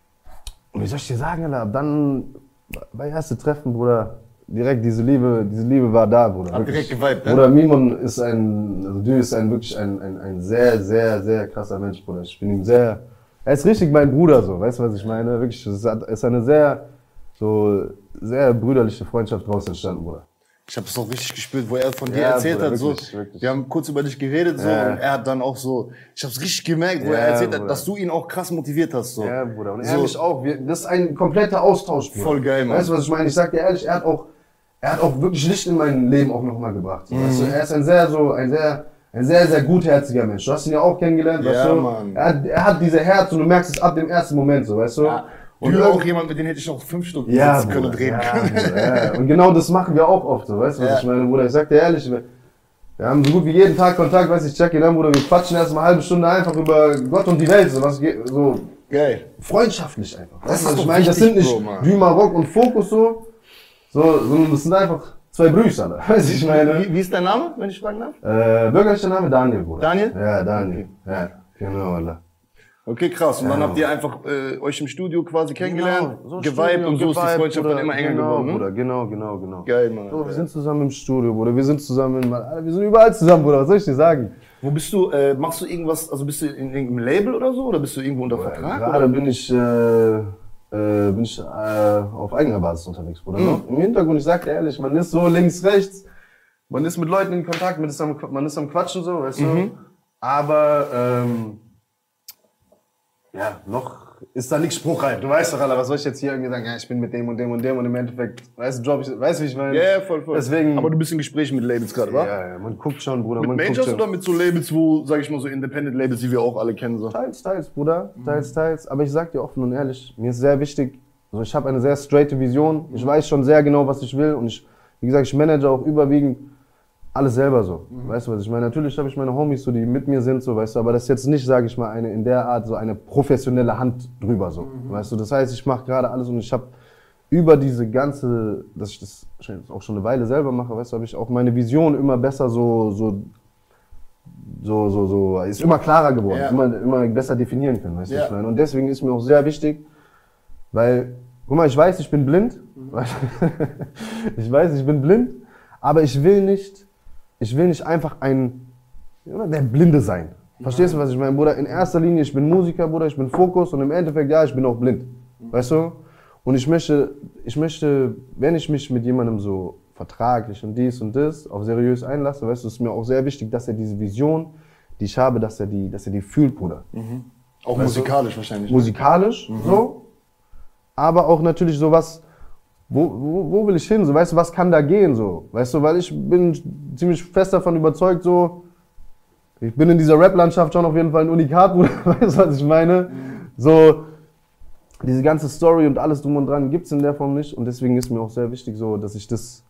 wie soll ich dir sagen, Alter, ab dann, bei erste Treffen, Bruder, direkt diese Liebe, diese Liebe war da, Bruder. Hat direkt geweibt, ne? Bruder, Mimon ist ein, also Dü ist ein wirklich ein, ein, ein sehr, sehr, sehr krasser Mensch, Bruder. Ich bin ihm sehr, er ist richtig mein Bruder, so, weißt du, was ich meine? Wirklich, es ist eine sehr, so, sehr brüderliche Freundschaft draus entstanden, Bruder. Ich habe es auch richtig gespürt, wo er von dir Ja, erzählt Bruder, hat. wirklich, So, wirklich. wir haben kurz über dich geredet so, Ja. und er hat dann auch so, ich habe es richtig gemerkt, wo Ja, er erzählt hat, Bruder. dass du ihn auch krass motiviert hast. So. Ja, Bruder, und er So. mich auch. Wir, das ist ein kompletter Austausch, Bruder. Voll geil, Mann. Weißt du, was ich meine? Ich sag dir ehrlich, er hat auch, er hat auch wirklich Licht in mein Leben auch nochmal gebracht. So, weißt du? Er ist ein sehr, so, ein sehr, ein sehr, sehr gutherziger Mensch. Du hast ihn ja auch kennengelernt, Ja, weißt du? Mann. Er hat, er hat diese Herz und du merkst es ab dem ersten Moment, so, weißt du? Ja. Und du irgend- auch jemand, mit dem hätte ich noch fünf Stunden Ja, sitzen können und Bruder, reden ja, können. Bruder, ja. Und genau das machen wir auch oft so, weißt du, was Ja. ich meine, Bruder? Ich sag dir ehrlich, wir, wir haben so gut wie jeden Tag Kontakt, weißt du, ich check ihn an, Bruder, wir quatschen erst mal eine halbe Stunde einfach über Gott und die Welt, so, was geht, so, Geil. freundschaftlich einfach. Das Weißt ist du, was doch ich meine? Das wichtig, sind nicht Bro, Mann. Düma Rock und Fokus so, so, sondern das sind einfach zwei Brüder, Alter. Weißt du, ich meine? Wie, wie ist dein Name, wenn ich fragen darf? Äh, bürgerlicher Name Daniel, Bruder. Daniel? Ja, Daniel. Ja, genau, Alter. Okay, krass. Und dann habt ihr einfach äh, euch im Studio quasi kennengelernt, geweibt und so ist die Freundschaft dann immer enger genau, geworden. Ne? Bruder, genau, genau, genau. Geil, Mann. So, wir sind zusammen im Studio, Bruder. Wir sind zusammen in, Alter, wir sind überall zusammen, Bruder. Was soll ich dir sagen? Wo bist du, äh, machst du irgendwas, also bist du in irgendeinem Label oder so? Oder bist du irgendwo unter Vertrag? Gerade bin ich, äh, äh, bin ich äh, auf eigener Basis unterwegs, Bruder. Mhm. Im Hintergrund, ich sag dir ehrlich, man ist so links, rechts, man ist mit Leuten in Kontakt, man ist am, man ist am Quatschen so, weißt Mhm. du. Aber, ähm, ja, noch ist da nichts spruchreif. Du weißt doch, Alter, was soll ich jetzt hier irgendwie sagen? Ja, ich bin mit dem und dem und dem und im Endeffekt, weißt du, Job, ich, weißt du, wie ich meine? Ja, yeah, voll, voll. Deswegen, Aber du bist in Gesprächen mit Labels gerade, wa? ja, ja, man guckt schon, Bruder, Mit man guckt Majors schon. oder mit so Labels, wo, sag ich mal, so Independent-Labels, die wir auch alle kennen? So? Teils, teils, Bruder, teils, teils. Aber ich sag dir offen und ehrlich, mir ist sehr wichtig, also ich habe eine sehr straighte Vision. Ich weiß schon sehr genau, was ich will und ich, wie gesagt, ich manage auch überwiegend alles selber so. Weißt du, was ich meine? Natürlich habe ich meine Homies, so, die mit mir sind, so, weißt du, aber das ist jetzt nicht, sage ich mal, eine in der Art so eine professionelle Hand drüber, so. Weißt du, das heißt, ich mache gerade alles und ich habe über diese ganze, dass ich das auch schon eine Weile selber mache, weißt du, habe ich auch meine Vision immer besser so, so, so, so, so, ist immer klarer geworden, Ja. immer, immer besser definieren können, weißt du, Ja. was ich meine? Und deswegen ist mir auch sehr wichtig, weil, guck mal, ich weiß, ich bin blind, ich weiß, ich bin blind, aber ich will nicht, ich will nicht einfach ein, ja, der Blinde sein. Verstehst du, was ich meine, Bruder? In erster Linie, ich bin Musiker, Bruder, ich bin Fokus und im Endeffekt, ja, ich bin auch blind. Weißt du? Und ich möchte, ich möchte, wenn ich mich mit jemandem so vertraglich und dies und das auf seriös einlasse, weißt du, ist mir auch sehr wichtig, dass er diese Vision, die ich habe, dass er die, dass er die fühlt, Bruder. Auch Weißt du? musikalisch wahrscheinlich. ne? Musikalisch, so, aber auch natürlich sowas, wo, wo, wo will ich hin, so, weißt du, was kann da gehen, so, weißt du, weil ich bin ziemlich fest davon überzeugt, so, ich bin in dieser Rap-Landschaft schon auf jeden Fall ein Unikat, Bruder, weißt du, was ich meine? So, diese ganze Story und alles drum und dran gibt's in der Form nicht und deswegen ist mir auch sehr wichtig so, dass ich das,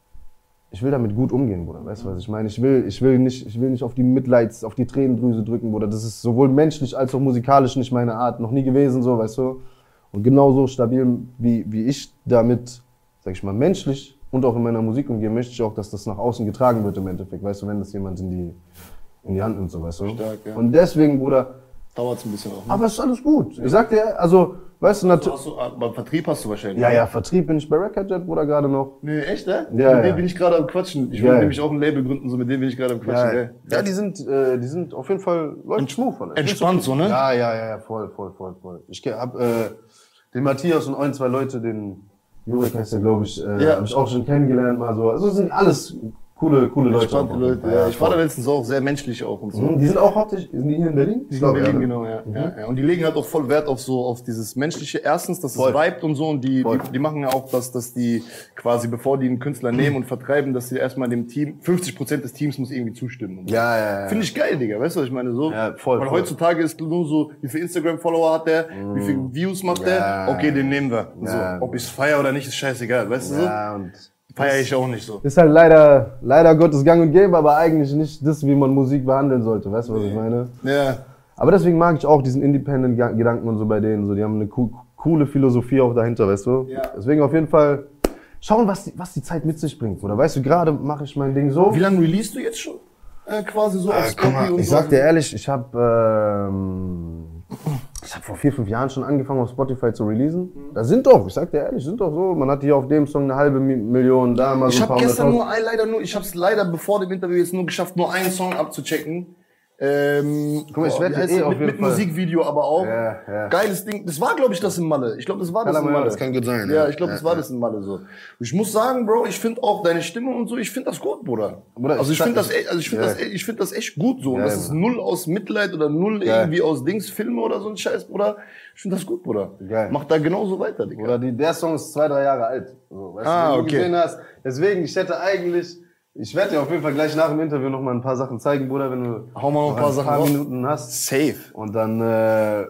ich will damit gut umgehen, Bruder, weißt du, was ich meine? Ich will, ich will nicht, ich will nicht auf die Mitleids-, auf die Tränendrüse drücken, Bruder, das ist sowohl menschlich als auch musikalisch nicht meine Art, noch nie gewesen, so, weißt du? Und genauso stabil, wie, wie ich damit, sag ich mal, menschlich und auch in meiner Musik umgehen, möchte ich auch, dass das nach außen getragen wird im Endeffekt, weißt du, wenn das jemand in die, in die Hand nimmt, so, weißt du? Stark, ja. Und deswegen, Bruder, dauert's ein bisschen auch. Ne? aber es ist alles gut. Ich sag dir, also, weißt du, natürlich. Also, beim Vertrieb hast du wahrscheinlich. Ja, ja, Vertrieb bin ich bei Recordjet, Bruder, gerade noch. Nee, echt, ne? Ja, mit ja. dem bin ich gerade am Quatschen. Ich will Ja, ja. nämlich auch ein Label gründen, so mit dem bin ich gerade am Quatschen, Ja, gell? ja, die sind, äh, die sind auf jeden Fall, läuft smooth. Oder? Entspannt so, ne? Ja, ja, ja, ja, voll, voll, voll, voll. Ich ge- hab, äh, den Matthias und ein, zwei Leute, den Jurek heißt der, glaube ich, äh, Ja. habe ich auch schon kennengelernt, mal so. Also, es sind alles coole, coole Leute. Entspannte auch. Leute, ja. Ich war da voll. letztens auch sehr menschlich auch und so. Mhm, die sind auch hauptsächlich, sind die hier in Berlin? Die Ich sind in glaube, Berlin, ja. genau, ja, ja, ja. Und die legen halt auch voll Wert auf so, auf dieses Menschliche. Erstens, dass Voll. es vibet und so. Und die, Voll. die, die machen ja auch das, dass die quasi, bevor die einen Künstler nehmen und vertreiben, dass sie erstmal dem Team, fünfzig Prozent des Teams muss irgendwie zustimmen. Und so. Ja, ja, ja. Finde ich geil, Digga. Weißt du, was ich meine? So, Ja, voll, weil voll. heutzutage ist nur so, wie viele Instagram-Follower hat der, wie viele Views macht Ja. der? Okay, den nehmen wir. Ja. So, ob ich's feier oder nicht, ist scheißegal. Weißt du so? Ja, und Feier ich auch nicht so. ist halt leider, leider Gottes Gang und Gäbe, aber eigentlich nicht das, wie man Musik behandeln sollte. Weißt du, was ich meine? Ja. Aber deswegen mag ich auch diesen Independent-Gedanken und so bei denen. So, die haben eine co coole Philosophie auch dahinter, weißt du? Ja. Deswegen auf jeden Fall schauen, was die, was die Zeit mit sich bringt. Oder weißt du, gerade mache ich mein Ding so. Wie lange release du jetzt schon? Äh, quasi so auf Äh, guck mal, Spotify und ich so? sag dir ehrlich, ich habe ähm, ich hab vor vier, fünf Jahren schon angefangen auf Spotify zu releasen. Da sind doch, ich sag dir ehrlich, sind doch so, man hat hier auf dem Song eine halbe Mi- Million, da mal so Ich ein paar habe gestern hunderttausend. nur ein, leider nur, ich habe es leider bevor dem Interview jetzt nur geschafft, nur einen Song abzuchecken. Ähm, Guck mal, ich boah, werd wie heißt eh das? auf mit, jeden mit Fall- Musikvideo aber auch. Ja, ja. Geiles Ding. Das war, glaube ich, das in Malle. Ich glaube, das war das Kann in aber- Malle. das kann gut sein, Ja, ja. ich glaube, Ja, das war ja. das in Malle so. Ich muss sagen, Bro, ich finde auch deine Stimme und so, ich finde das gut, Bruder. Bruder, also ich ich finde sag- das, e- also ich finde Ja. das, e- ich finde das echt gut so. Und Ja, das ja, ist Bruder. null aus Mitleid oder null Ja. irgendwie aus Dings Filme oder so ein Scheiß, Bruder. Ich finde das gut, Bruder. Geil. Mach da genauso weiter, Digga. Oder die, der Song ist zwei, drei Jahre alt. So, weißt Ah, du, wenn okay. du gesehen hast. Deswegen, ich hätte eigentlich, ich werde dir auf jeden Fall gleich nach dem Interview noch mal ein paar Sachen zeigen, Bruder, wenn du Hau mal noch ein paar Sachen raus. Minuten hast. Safe. Und dann, äh,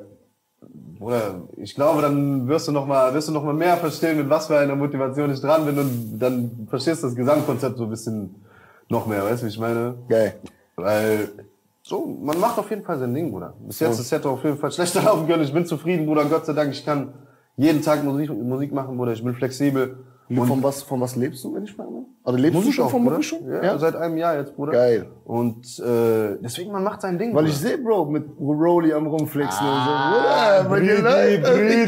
Bruder, ich glaube, dann wirst du noch mal, wirst du noch mal mehr verstehen, mit was für einer Motivation ich dran bin und dann verstehst du das Gesamtkonzept so ein bisschen noch mehr, weißt du, wie ich meine? Geil. Weil, so, man macht auf jeden Fall sein Ding, Bruder. Bis jetzt, es hätte auf jeden Fall schlechter laufen können. Ich bin zufrieden, Bruder, Gott sei Dank, ich kann jeden Tag Musik, Musik machen, Bruder, ich bin flexibel. Und von was, von was lebst du, wenn ich frage? Also lebst du schon auch, von Bruder. Musik schon? Ja, seit einem Jahr jetzt, Bruder. Geil. Und äh, deswegen, man macht sein Ding, Weil Bruder. ich sehe, Bro, mit Rolli am rumflexen und so. Ah, Bruder, bei dir Brüdi, läuft das, Brüdi,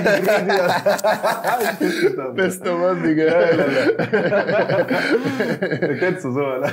Digga. Brüdi, Brüdi. Bester Mann, Digga. Kennst du so, oder?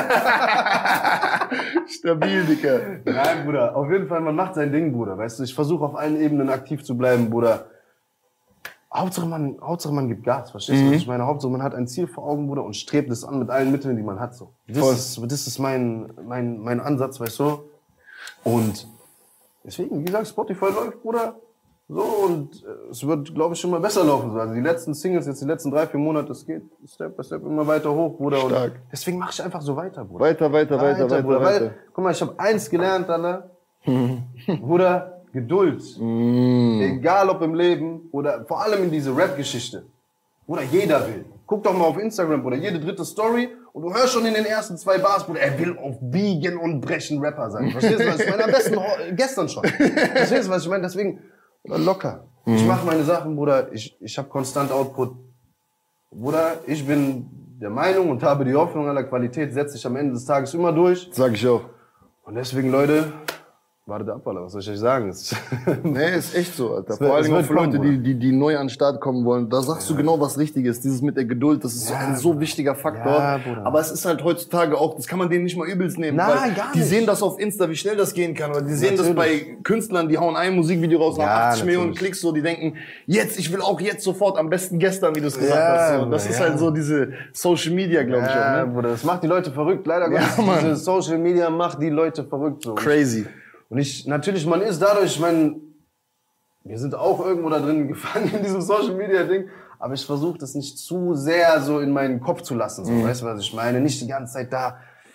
Stabil, Digga. Nein, Bruder, auf jeden Fall, man macht sein Ding, Bruder. Weißt du, ich versuche auf allen Ebenen aktiv zu bleiben, Bruder. Hauptsache man, Hauptsache man gibt Gas, verstehst du, was ich meine? Hauptsache man hat ein Ziel vor Augen, Bruder, und strebt es an mit allen Mitteln, die man hat, so. Das Voll. ist, das ist mein, mein, mein Ansatz, weißt du? Und deswegen, wie gesagt, Spotify läuft, Bruder, so, und äh, es wird, glaube ich, schon mal besser laufen, so. Also die letzten Singles, jetzt die letzten drei, vier Monate, es geht Step by Step immer weiter hoch, Bruder. Stark. Und deswegen mache ich einfach so weiter, Bruder. Weiter, weiter, weiter, weiter, Bruder, weiter. Weil, guck mal, ich habe eins gelernt, Alter. Bruder, Geduld. Mm. Egal ob im Leben oder vor allem in diese Rap-Geschichte. Bruder, jeder will. Guck doch mal auf Instagram, Bruder, jede dritte Story und du hörst schon in den ersten zwei Bars, Bruder, er will auf Biegen und Brechen Rapper sein. Verstehst du, was ich meine? Am besten ho- gestern schon. Verstehst du, was ich meine? Deswegen, Bruder, locker. Ich mache meine Sachen, Bruder, ich, ich habe konstant Output. Bruder, ich bin der Meinung und habe die Hoffnung, aller Qualität setze ich am Ende des Tages immer durch. Sag ich auch. Und deswegen, Leute, wartet ab, Alter, was soll ich euch sagen? Es- Nee, ist echt so, Alter. Es Vor wird- allen es Dingen auch wird für Leute, kommen, die, die, die neu an den Start kommen wollen. Da sagst du genau, was richtig ist. Dieses mit der Geduld, das ist so ein so wichtiger Faktor. Ja, Bruder. Aber es ist halt heutzutage auch, das kann man denen nicht mal übelst nehmen. Nein, weil gar die nicht. sehen das auf Insta, wie schnell das gehen kann. Oder die sehen das Natürlich. bei Künstlern, die hauen ein Musikvideo raus nach Ja, achtzig Millionen natürlich. Klicks, so, die denken, jetzt, ich will auch jetzt sofort, am besten gestern, wie du es gesagt Ja, hast. So. Das Bruder, ist ja. halt so diese Social Media, glaube ich auch. Ja, Ne? Bruder, das macht die Leute verrückt. Leider Gottes, Mann. diese Social Media macht die Leute verrückt. So. Crazy. Und ich, natürlich, man ist dadurch, ich meine, wir sind auch irgendwo da drin gefangen in diesem Social Media Ding, aber ich versuche das nicht zu sehr so in meinen Kopf zu lassen, so, weißt du, was ich meine? Nicht die ganze Zeit da,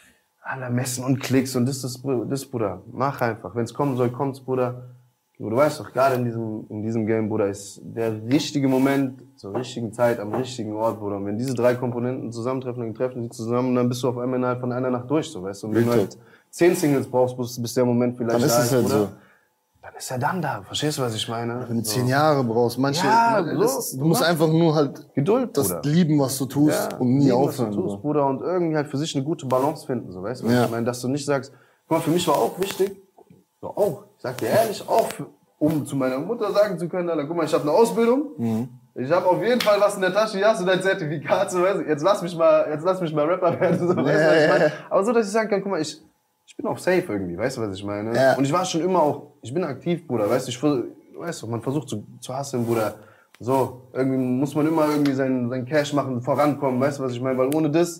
aller Messen und Klicks und das ist das, Bruder. Mach einfach. Wenn es kommen soll, kommt's, Bruder. Du weißt doch, gerade in diesem, in diesem Game, Bruder, ist der richtige Moment, zur richtigen Zeit, am richtigen Ort, Bruder. Und wenn diese drei Komponenten zusammentreffen, dann treffen sie zusammen, dann bist du auf einmal innerhalb von einer Nacht durch, so, weißt du. Und wenn du halt zehn Singles brauchst, bis, bis der Moment vielleicht dann ist da es halt Bruder, so. Dann ist er dann da. Verstehst du, was ich meine? Wenn du so. zehn Jahre brauchst, manche, ja, das, so, du musst einfach nur halt Geduld, das Bruder. lieben, was du tust Ja, und nie lieben, aufhören. was du tust, Bruder, und irgendwie halt für sich eine gute Balance finden, so, weißt du? Ja. Ich meine, dass du nicht sagst, guck mal, für mich war auch wichtig, so auch, ich sag dir ehrlich, auch für, um zu meiner Mutter sagen zu können, Alter, guck mal, ich habe eine Ausbildung, mhm. ich habe auf jeden Fall was in der Tasche, hier hast du dein Zertifikat, so, weißt du? Jetzt lass mich mal, jetzt lass mich mal Rapper werden, so, weißt du, was ich meine? Aber so, dass ich sagen kann, guck mal, ich, ich bin auch safe irgendwie, weißt du, was ich meine? Ja. Und ich war schon immer auch, ich bin aktiv, Bruder, weißt du, ich, weißt du, man versucht zu, zu hustlen, Bruder, so, irgendwie muss man immer irgendwie sein, sein Cash machen, vorankommen, weißt du, was ich meine? Weil ohne das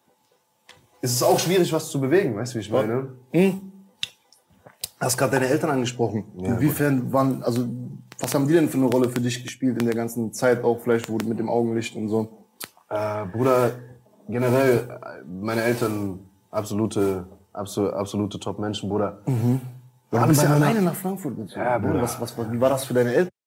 ist es auch schwierig, was zu bewegen, weißt du, wie ich meine? Mhm. Du hast gerade deine Eltern angesprochen. Ja, Inwiefern waren, also, was haben die denn für eine Rolle für dich gespielt in der ganzen Zeit, auch vielleicht wo du mit dem Augenlicht und so? Äh, Bruder, generell, meine Eltern, absolute, absolute, absolute Top-Menschen, Bruder. Mhm. Ja, du bist ja alleine nach Frankfurt gezogen. Ja, Bruder. Was, was, wie war das für deine Eltern?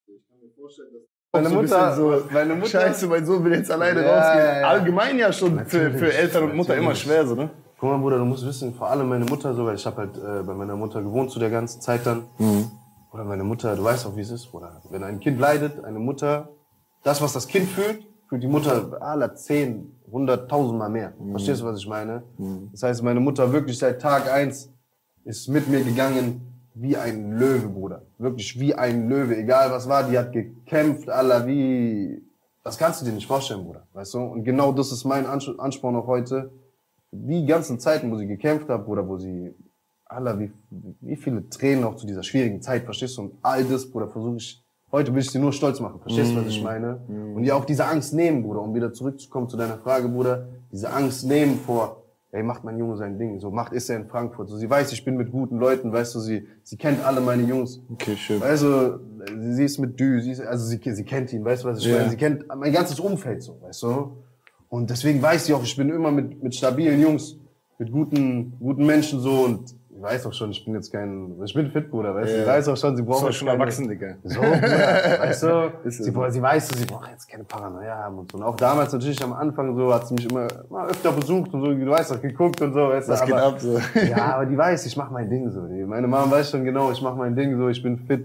Meine so Mutter, so, meine Mutter, Scheiße, mein Sohn will jetzt alleine Ja, rausgehen. ja, ja. Allgemein ja schon für, für Eltern und Mutter natürlich. immer schwer, so, ne? Guck mal, Bruder, du musst wissen, vor allem meine Mutter so, weil ich habe halt äh, bei meiner Mutter gewohnt zu der ganzen Zeit dann. Mhm. Oder meine Mutter, du weißt auch, wie es ist, Bruder. Wenn ein Kind leidet, eine Mutter, das, was das Kind fühlt, fühlt die Mutter aller zehn, hunderttausend Mal mehr. Mhm. Verstehst du, was ich meine? Mhm. Das heißt, meine Mutter wirklich seit Tag eins ist mit mir gegangen wie ein Löwe, Bruder. Wirklich wie ein Löwe. Egal was war, die hat gekämpft, Allah, wie... Das kannst du dir nicht vorstellen, Bruder. Weißt du? Und genau das ist mein Anspruch noch heute. Die ganzen Zeiten, wo sie gekämpft hat, Bruder, wo sie... Allah, wie, wie viele Tränen auch zu dieser schwierigen Zeit, verstehst du? Und all das, Bruder, versuche ich... Heute will ich sie nur stolz machen, verstehst du, was ich meine? Mm. Und ihr auch diese Angst nehmen, Bruder, um wieder zurückzukommen zu deiner Frage, Bruder. Diese Angst nehmen vor... Ey, macht mein Junge sein Ding. So, macht ist er in Frankfurt. So, sie weiß, ich bin mit guten Leuten, weißt du, sie, sie kennt alle meine Jungs. Okay, schön. Weißt du, sie, sie ist mit Dü, sie ist, also sie, sie kennt ihn, weißt du, was ich Ja. meine? Sie kennt mein ganzes Umfeld so, weißt du? Und deswegen weiß sie auch, ich bin immer mit, mit stabilen Jungs, mit guten, guten Menschen so und ich weiß auch schon, ich bin jetzt kein, ich bin fit, Bruder, weißt du? Ja. Sie weiß auch schon, sie braucht Ist jetzt schon keine- erwachsen, Digga. So, Bruder, weißt du? Ist Sie, so. sie weiß, sie braucht jetzt keine Paranoia haben und so. Und auch damals natürlich am Anfang so, hat sie mich immer, immer öfter besucht und so, du weißt doch, geguckt und so, weißt du. Was geht aber, ab, so? Ja, aber die weiß, ich mach mein Ding so. Die- Meine Mama weiß schon genau, ich mach mein Ding so, ich bin fit,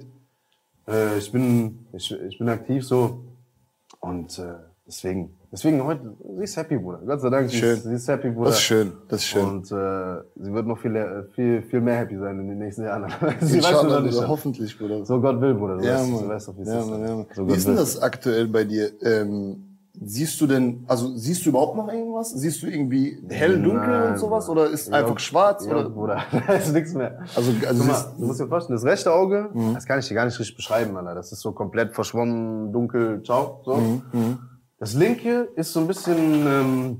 äh, ich bin, ich, ich bin aktiv so. Und äh, deswegen, deswegen heute, sie ist happy, Bruder. Gott sei Dank, sie Schön. ist, sie ist happy, Bruder. Das ist schön, das ist schön. Und äh, sie wird noch viel, äh, viel, viel mehr happy sein in den nächsten Jahren. sie weiß Inshallah, schon, was ich Bruder, hab. hoffentlich, Bruder. So Gott will, Bruder. Du Ja, weißt, Mann. du weißt doch, wie es Ja, ist. Mann, ja, Mann. So Wie Gott ist denn will. das aktuell bei dir? Ähm, siehst du denn, also siehst du überhaupt noch irgendwas? Siehst du irgendwie hell, dunkel Nein, und sowas? Bruder. Oder ist Ja, einfach schwarz? Ja, Oder? Bruder, da ist nichts mehr. Also, also Guck mal, siehst, du musst dir vorstellen, das rechte Auge, das kann ich dir gar nicht richtig beschreiben, Alter. Das ist so komplett verschwommen, dunkel, ciao, so. Mhm. Das linke ist so ein bisschen, ähm,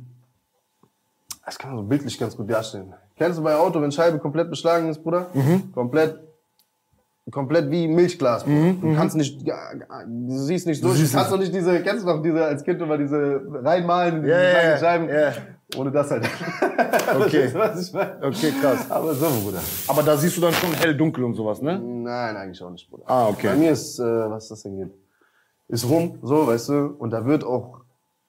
das kann man so bildlich ganz gut darstellen. Kennst du bei Auto, wenn Scheibe komplett beschlagen ist, Bruder? Mhm. Komplett, komplett wie Milchglas, Bruder. Mhm, Du kannst nicht, du siehst nicht durch, siehst du kannst doch nicht diese, kennst du noch diese, als Kind immer diese reinmalen, in diese Ja, ja, kleinen ja, Scheiben? ja. Ohne das halt. Okay. Verstehst du, was ich meine? Okay, krass. Aber so, Bruder. Aber da siehst du dann schon hell, dunkel und sowas, ne? Nein, eigentlich auch nicht, Bruder. Ah, okay. Bei mir ist, äh, was das denn geht, ist rum, so, weißt du, und da wird auch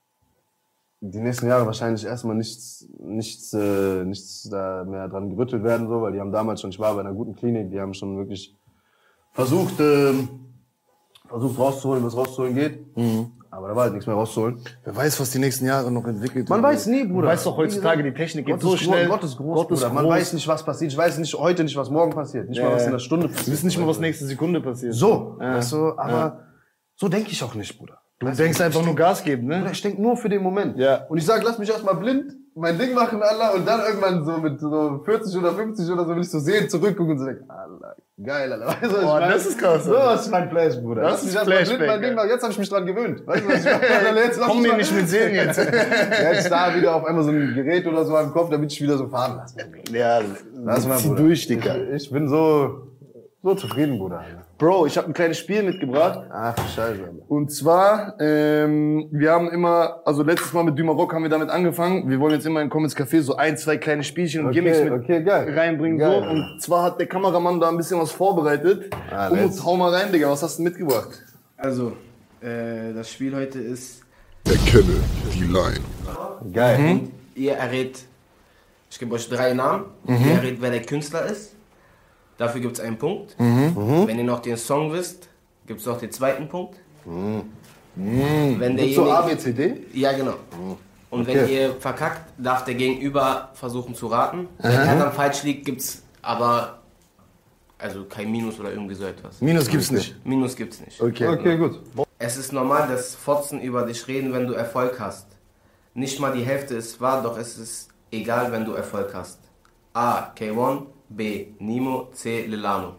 die nächsten Jahre wahrscheinlich erstmal nichts, nichts, äh, nichts da mehr dran gerüttelt werden, so, weil die haben damals schon, ich war bei einer guten Klinik, die haben schon wirklich versucht, äh, versucht rauszuholen, was rauszuholen geht. Mhm. Aber da war halt nichts mehr rauszuholen. Wer weiß, was die nächsten Jahre noch entwickelt Man wird. weiß nie, Bruder. Du weißt doch heutzutage, die Technik geht Gott so ist schnell. Gott ist groß, Gott ist Bruder. Man groß. weiß nicht, was passiert. Ich weiß nicht, heute nicht, was morgen passiert. Nicht Ja, mal, was ja. in der Stunde passiert. Du wissen nicht mal, was nächste Sekunde passiert. So, Ja. weißt du, aber Ja. so denke ich auch nicht, Bruder. Du denkst einfach nur Gas geben, Bruder, ne? ich denke nur für den Moment. Ja. Und ich sage, lass mich erstmal blind mein Ding machen, Allah, und dann irgendwann so mit so vierzig oder fünfzig oder so will ich so sehen, zurückgucken und so denken, Allah, geil, Allah. Weißt du, was ich Boah, meine? das ist krass, So Alter. ist mein Flash, Bruder. Das Lass mich ist erstmal blind Flashback, mein Ding ja. machen. Jetzt habe ich mich dran gewöhnt. Weißt du, was ich meine? Jetzt lass Komm mich mir mal- nicht mit sehen jetzt. Jetzt da wieder auf einmal so ein Gerät oder so am Kopf, damit ich wieder so fahren lasse. Ja, Lass mal, zieh Bruder. durch, Digga. Ich, ich bin so, So zufrieden, Bruder. Alter. Bro, ich habe ein kleines Spiel mitgebracht. Ach, Scheiße, Alter. Und zwar, ähm, wir haben immer, also letztes Mal mit Dumarok haben wir damit angefangen. Wir wollen jetzt immer in Comments Café so ein, zwei kleine Spielchen und Okay, Gimmicks mit okay, geil. reinbringen. Geil, So. Alter. Und zwar hat der Kameramann da ein bisschen was vorbereitet. Ah, und let's- hau mal rein, Digga. Was hast du mitgebracht? Also, äh, das Spiel heute ist, Erkenne die Line. Geil. Mhm. ihr errät, ich gebe euch drei Namen, ihr errät, wer der Künstler ist. Dafür gibt es einen Punkt. Wenn ihr noch den Song wisst, gibt es noch den zweiten Punkt. Wenn Gibt's so A, derjenige, B, C, D? ja genau. Und Okay. wenn ihr verkackt, darf der Gegenüber versuchen zu raten. Wenn er dann falsch liegt, gibt es aber also kein Minus oder irgendwie so etwas. Minus gibt's nicht. Minus gibt's nicht. Okay. Okay, gut. Es ist normal, dass Fotzen über dich reden, wenn du Erfolg hast. Nicht mal die Hälfte ist wahr, doch es ist egal, wenn du Erfolg hast. A. K eins, B. Nimo, C. Lilano.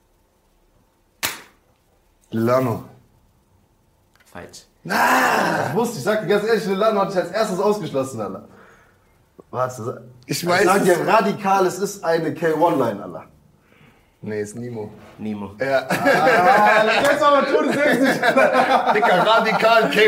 Lano. Falsch. Ich wusste, ich sag dir ganz ehrlich, Lilano hatte ich als erstes ausgeschlossen, Alter. Warte, Ich ich weiß sag es. dir radikal, es ist eine K eins Line, Alter. Nee, ist Nimo. Nimo. Ja. Ah, das kannst du aber tun, das ist nicht. Dicker, radikal K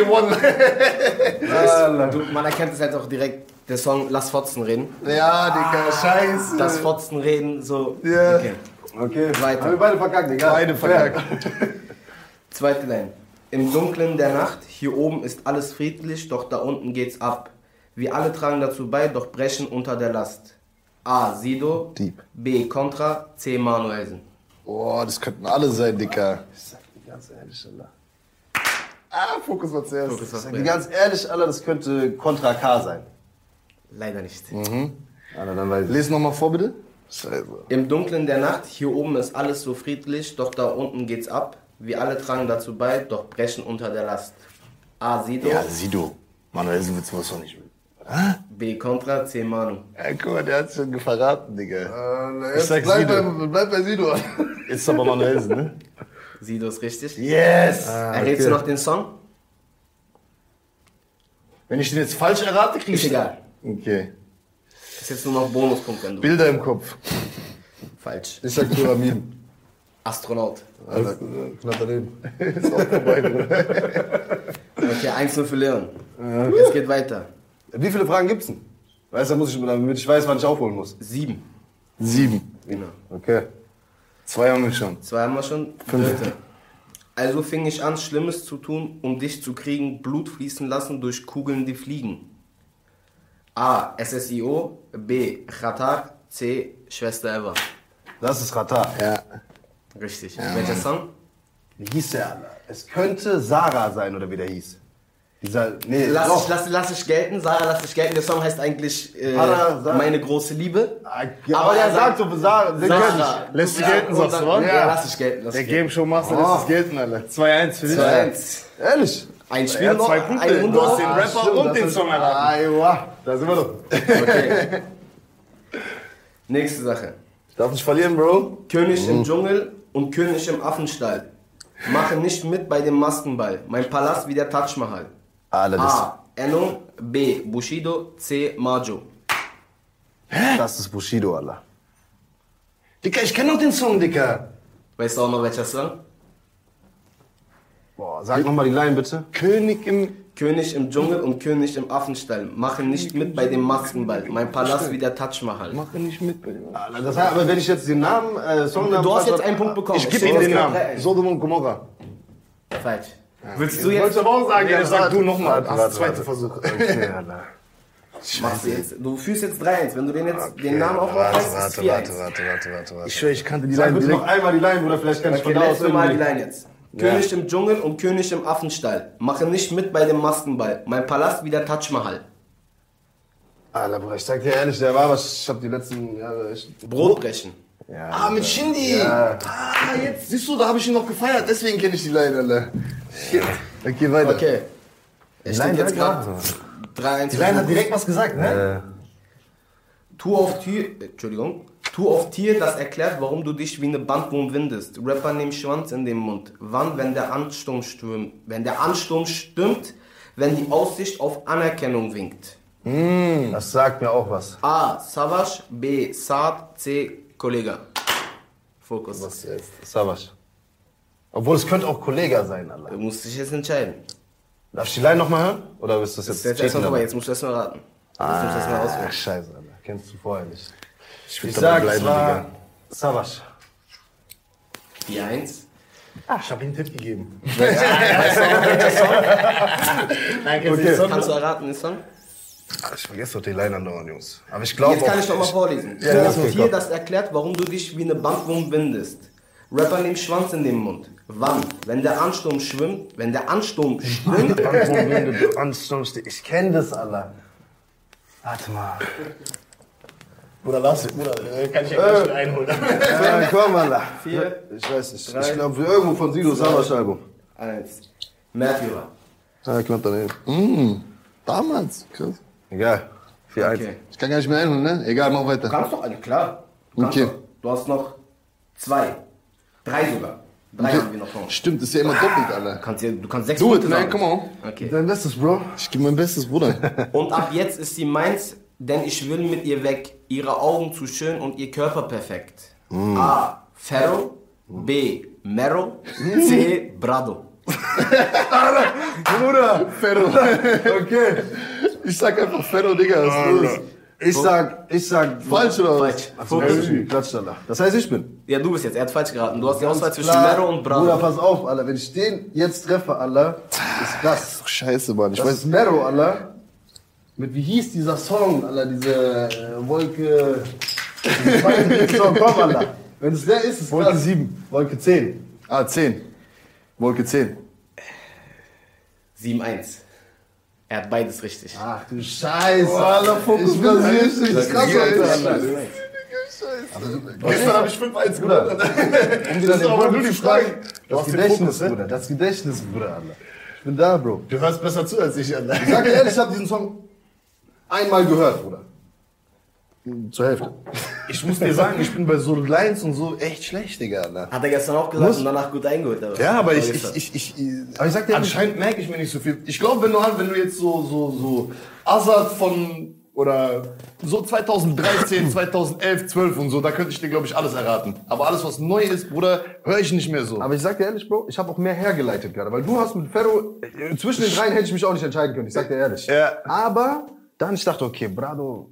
eins. Du, man erkennt es halt auch direkt, der Song Lass Fotzen reden. Ja, Dicker, scheiße. Das Fotzen reden, so. Ja. Okay. Okay, Weiter. haben wir beide verkackt, egal. Beide verkackt. Zweite Line. Im Dunkeln der Nacht, hier oben ist alles friedlich, doch da unten geht's ab. Wir alle tragen dazu bei, doch brechen unter der Last. A. Sido. Deep. B. Contra. C. Manuelsen. Boah, das könnten alle sein, Dicker. Ich sag dir ganz ehrlich, Alter. Ah, Fokus war zuerst. Fokus war Ich sag dir ganz ehrlich, Alter, das könnte Contra K sein. Leider nicht. Alter, dann weiß ich. Lies nochmal vor, bitte. Scheiße. Im Dunkeln der Nacht, hier oben ist alles so friedlich, doch da unten geht's ab. Wir alle tragen dazu bei, doch brechen unter der Last. A. Sido. Ja, Sido. Manuelsen wird sowas doch nicht mit. B. Contra. C. Manu. Ja, guck mal, der hat schon verraten, Digga. Äh, Ich jetzt sag bleib, Sido. bei, bleib bei Sido. Ist aber Manuelsen, ne? Sido ist richtig. Yes! Errätst du noch den Song? Wenn ich den jetzt falsch errate, krieg ich Ist egal. Okay. Ist jetzt nur noch Bonuspunkt, wenn du. Bilder im Kopf. Falsch. Ich sag Pyramiden. Astronaut. Alter, knapp daneben. Ist auch vorbei, Bruder. Okay, eins null für Leon. Es geht weiter. Wie viele Fragen gibt's denn? Weißt du, da muss ich, damit ich weiß, wann ich aufholen muss. Sieben. Sieben. Genau. Okay. Zwei haben wir schon. Zwei haben wir schon. Dritte. Also fing ich an, Schlimmes zu tun, um dich zu kriegen, Blut fließen lassen durch Kugeln, die fliegen. A. S S I O. B. Khatar. C. Schwester Eva. Das ist Ratar. Ja. Richtig. Welcher Song? Wie hieß der, Alter? Es könnte Sarah sein, oder wie der hieß. Dieser, nee, Lass doch. ich, lass, lass ich gelten, Sarah, lass ich gelten. Der Song heißt eigentlich äh, Sarah, Sarah. Meine große Liebe. Ah, ja, aber er sagt so, Sarah, den kenn Sarah. ich. Lässt sich Ja, gelten, und sagst du, dann- wa? Ja, Ja. lass ich gelten. Lass Der ich gelten. Game Show Master lässt es gelten, Alter. zwei eins für dich. zwei eins. Ehrlich? Ein Spiel Ja, noch, zwei Punkte. eine Runde Du hast noch. den Rapper Stimmt, und das den ist- Song erraten. Aiwa, da sind wir doch. Okay. Nächste Sache. Ich darf nicht verlieren, Bro. König im Dschungel und König im Affenstall. Mache nicht mit bei dem Maskenball. Mein Palast wie der Taj Mahal. Alter, das, A. Enno. B. Bushido. C. Majo. das ist Bushido, Alter. Dicker, ich kenn doch den Song, Dicker. Weißt du auch noch welcher Song? Boah, sag nochmal die Line, bitte. König im... König im Dschungel und König im Affenstall. Mache nicht mit bei dem Maskenball. Mein Palast wie der Taj Mahal. Mache nicht mit bei dem... Alter, das heißt, aber wenn ich jetzt den Namen, äh, Songnamen... Du hast falsch jetzt hab- einen Punkt bekommen. Ich gebe So, ihm das den geht Namen. drei eins. Sodom und Gomorra. Falsch. Willst du Wolltest jetzt? du aber auch sagen, Nee, ja, sag warte. du nochmal. Warte, Hast warte, zweiten warte. Versuch. Okay, Alter. Machst du jetzt? Du führst jetzt drei eins. Wenn du den jetzt den Namen auch noch Warte, weißt, ist warte, vier warte, eins. warte, warte, warte, warte. Ich schwöre, ich kannte die Sag Line bitte noch direkt. einmal die Line, Bruder, vielleicht kann ich Okay, von da aus letzte Mal die irgendwie... Line jetzt. König im Dschungel und König im Affenstall. Mache nicht mit bei dem Maskenball. Mein Palast wie der Taj Mahal. Alter, Bruder, ich sag dir ehrlich, der war was, ich hab die letzten Jahre echt... Brotbrechen. Ja, Ah, mit Shindy. Ja. Ah, jetzt siehst du, da habe ich ihn noch gefeiert. Deswegen kenne ich die Line, Alter. Shit. Okay, weiter. Okay. Es steht Line jetzt sagt gerade auch so. drei eins. Die Line hat direkt was gesagt, ne? Äh, Tu auf Tier, Entschuldigung. Tu auf Tier, das erklärt, warum du dich wie eine Bandwurm windest. Rapper nehmen Schwanz in den Mund. Wann, wenn der Ansturm stürmt? Wenn der Ansturm stimmt, wenn die Aussicht auf Anerkennung winkt. das sagt mir auch was. A. Savage. B. Saad. C. Kollega. Fokus. Was jetzt? Savas. Obwohl, es könnte auch Kollega sein, Alter. Du musst dich jetzt entscheiden. Darf ich die Line nochmal hören? Oder ist das Das jetzt... ist jetzt erstmal vorbei, jetzt musst du erstmal raten. Jetzt musst du erstmal Ah, auswählen. scheiße, Alter. Kennst du vorher nicht. Ich, Ich sag, es war Savas. Die Eins. ich hab ihm einen Tipp gegeben. Nein, kennst du den Song? Kannst du erraten, den Song? Ah, ich vergesse doch die Line andauernd, Jungs. Aber ich glaube Jetzt kann ich noch mal vorlesen. Ja, das okay, Tier, komm. das erklärt, warum du dich wie eine Bandwurm windest. Rapper nehmen Schwanz in den Mund. Wann? Wenn der Ansturm schwimmt, wenn der Ansturm schwimmt. Ich kenne das, Alter. Warte mal. Bruder, lass, Bruder, kann ich ja nicht einholen. Ja, komm, Alter. Vier, Ich weiß nicht. drei, Ich glaube, irgendwo von Sido Savas Album. eins. Märtyrer. Ja, knapp daneben. Mm, damals, krass. Egal. vier eins. Okay. Ich kann gar nicht mehr einholen, ne? Egal, mach weiter. Du kannst doch eine, klar. Du kannst Okay. doch. Du hast noch zwei. Drei sogar. Drei Okay. haben wir noch vor uns. Stimmt, ist ja immer doppelt, Alter. Du kannst, ja, du kannst sechs Do it, Punkte man, sagen. come on. Okay. Dein Bestes, Bro. Ich gebe mein Bestes, Bruder. Und ab jetzt ist sie meins, denn ich will mit ihr weg. Ihre Augen zu schön und ihr Körper perfekt. A. Ferro. B. Mero. C. Brado. Bruder. Ferro. Okay. Ich sag einfach Ferro, Digga, was ist los? Ich sag, ich sag... Falsch oder was? Falsch. Fokus. Klatsch danach. Das heißt, ich bin. Ja, du bist jetzt. Er hat falsch geraten. Du hast die Auswahl zwischen Klar. Mero und Brado. Bruder, pass auf, Alter. Wenn ich den jetzt treffe, Alter, ist krass. Ach, scheiße, Mann. Ich Das weiß. ist Mero, Alter. Mit wie hieß dieser Song, Alter? Diese äh, Wolke... Diese zweite Song, komm, Alter. Wenn es der ist, ist Wolke krass. sieben. Wolke zehn. Ah, zehn. Wolke zehn. sieben eins. Er hat beides richtig. Ach du Scheiße. Oh, Alter, Fokus, ich bin das ist richtig das krass, ist geil, Alter. Alter. Gestern hab ich fünf eins gewonnen. Um wieder Das ist den aber Bogen nur die zu schlagen. Frage. Du Das hast den Gedächtnis, Fokus, ne? Bruder. Das Gedächtnis, Bruder, Alter. Ich bin da, Bro. Du hörst besser zu als ich, Alter. Ich sag dir ehrlich, ich hab diesen Song einmal gehört, Bruder. Zur Hälfte. Ich muss dir sagen, ich bin bei so Lines und so echt schlecht, Digga, Alter. Hat er gestern auch gesagt und danach gut eingeholt. Aber Ja, aber ich, gestern. ich, ich, ich, Aber ich sag dir ehrlich, anscheinend merke ich mir nicht so viel. Ich glaube, wenn du, wenn du jetzt so, so, so Azad von, oder so zweitausenddreizehn, zweitausendelf, zwölf und so, da könnte ich dir, glaube ich, alles erraten. Aber alles, was neu ist, Bruder, höre ich nicht mehr so. aber ich sag dir ehrlich, Bro, ich habe auch mehr hergeleitet gerade, weil du hast mit Ferro, äh, zwischen den dreien hätte ich mich auch nicht entscheiden können, ich sag dir ehrlich. Ja. Aber dann ich dachte, okay, Brado,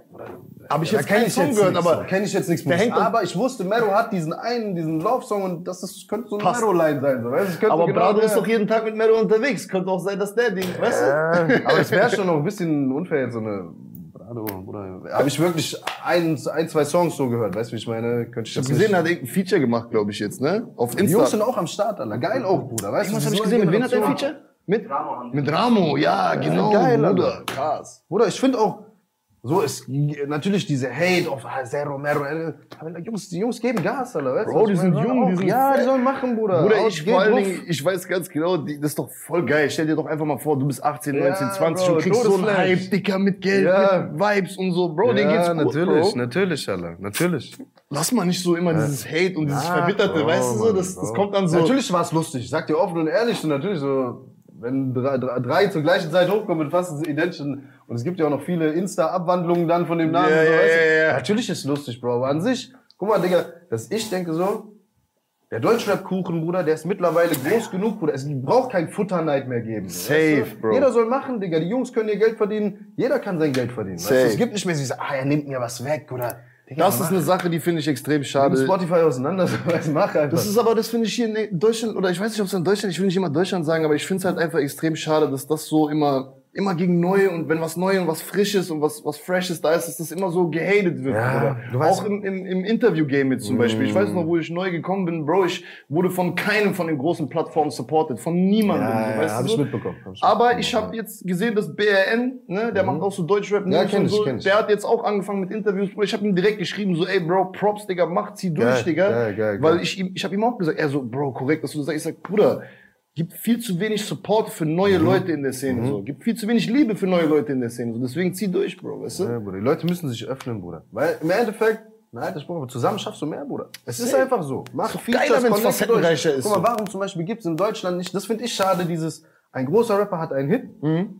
Habe ich da jetzt kenn keinen Song gehört, aber kenne ich jetzt nichts der mehr. hängt doch- Aber ich wusste, Mero hat diesen einen, diesen Love-Song und das ist, könnte so ein Passt. Mero-Line sein. So, weißt? du? Es könnte aber genau Brado der- ist doch jeden Tag mit Mero unterwegs. Könnte auch sein, dass der Ding, weißt du? Ja, aber es wäre schon noch ein bisschen unfair, jetzt so eine Brado, oder habe ich wirklich ein, ein, zwei Songs so gehört, weißt du, wie ich meine? Könnte ich Ich habe jetzt gesehen, nicht. er hat irgendein Feature gemacht, glaube ich jetzt, ne? Auf Die Jungs Insta. sind auch am Start, Alter. Geil auch, Bruder, weißt du? Was die habe ich neue gesehen? Mit wem hat er ein Generation. Feature? Mit? Ramo haben Mit Ramo, ja, genau, geil, Bruder. Alter. Krass. Bruder, ich finde auch, so ist natürlich diese Hate auf ah, Zero, Mero, äh, aber Jungs, die Jungs geben Gas, Alter, weißt du? Bro, die Ich sind meine, jung, auch- die sind Ja, die fett. sollen machen, Bruder. Bruder, Aus, ich geht vor allen drauf. Dingen, ich weiß ganz genau, die, das ist doch voll geil. Stell dir doch einfach mal vor, du bist achtzehn, Ja, neunzehn, zwanzig Bro, und kriegst so einen Todesflash. Hype, Dicker, mit Geld, Ja. mit Vibes und so. Bro, denen geht's gut, natürlich, Bro. natürlich, Alter, natürlich. Lass mal nicht so immer dieses Hate und dieses Ah, Verbitterte, Bro, weißt du so, Mann, das, das Bro. kommt dann so. Natürlich war es lustig, ich sag dir offen und ehrlich, so natürlich so, wenn drei, drei, drei zur gleichen Zeit hochkommen mit fast identischen, und es gibt ja auch noch viele Insta-Abwandlungen dann von dem Namen. Ja, und so, ja, weißt du? ja, ja. Natürlich ist es lustig, Bro, aber an sich, guck mal, Digga, dass ich denke so, der Deutschrap-Kuchen, Bruder, der ist mittlerweile groß genug, Bruder, es braucht kein Futterneid mehr geben. Safe, weißt du? Bro. Jeder soll machen, Digga, die Jungs können ihr Geld verdienen, jeder kann sein Geld verdienen. Weißt du? Safe. Es gibt nicht mehr so, ah, er nimmt mir was weg, oder, Digga, Das mach. ist eine Sache, die finde ich extrem Nimm schade. Spotify auseinander, so, weißt du, mach einfach. Das ist aber, das finde ich hier in Deutschland, oder ich weiß nicht, ob es in Deutschland, ich will nicht immer Deutschland sagen, aber ich finde es halt einfach extrem schade, dass das so immer, immer gegen Neue und wenn was Neues und was Frisches und was, was Freshes da ist, dass das immer so gehatet wird. Ja, Oder? du weißt- Auch im, im, im Interview-Game jetzt zum Beispiel. Ich weiß noch, wo ich neu gekommen bin, Bro, ich wurde von keinem von den großen Plattformen supported, von niemandem. Ja, so, weißt ja, hab du ich so? mitbekommen, hab ich Aber mitbekommen, ich habe jetzt gesehen, dass B R N, ne, der macht auch so Deutschrap, Ja, News kenn und ich, so, kenn ich. der hat jetzt auch angefangen mit Interviews, Bro. Ich habe ihm direkt geschrieben, so, ey, Bro, Props, Digga, mach, zieh durch, Geil, Digga. geil, geil, Weil geil. ich ihm, ich habe ihm auch gesagt, er so, Bro, korrekt, dass du das sagst. Ich sag, Bruder, gibt viel zu wenig Support für neue Mhm. Leute in der Szene, so. Gibt viel zu wenig Liebe für neue Leute in der Szene, so. Deswegen zieh durch, Bro, weißt du? Ja, Bruder. Die Leute müssen sich öffnen, Bruder. Weil im Endeffekt, nein, das Spruch, aber zusammen schaffst du mehr, Bruder. Es ist Safe. einfach so. Mach doch Features, geiler, wenn's connectet facettenreicher euch. ist, Guck mal, so. warum zum Beispiel gibt's in Deutschland nicht, das finde ich schade, dieses, ein großer Rapper hat einen Hit, Mhm.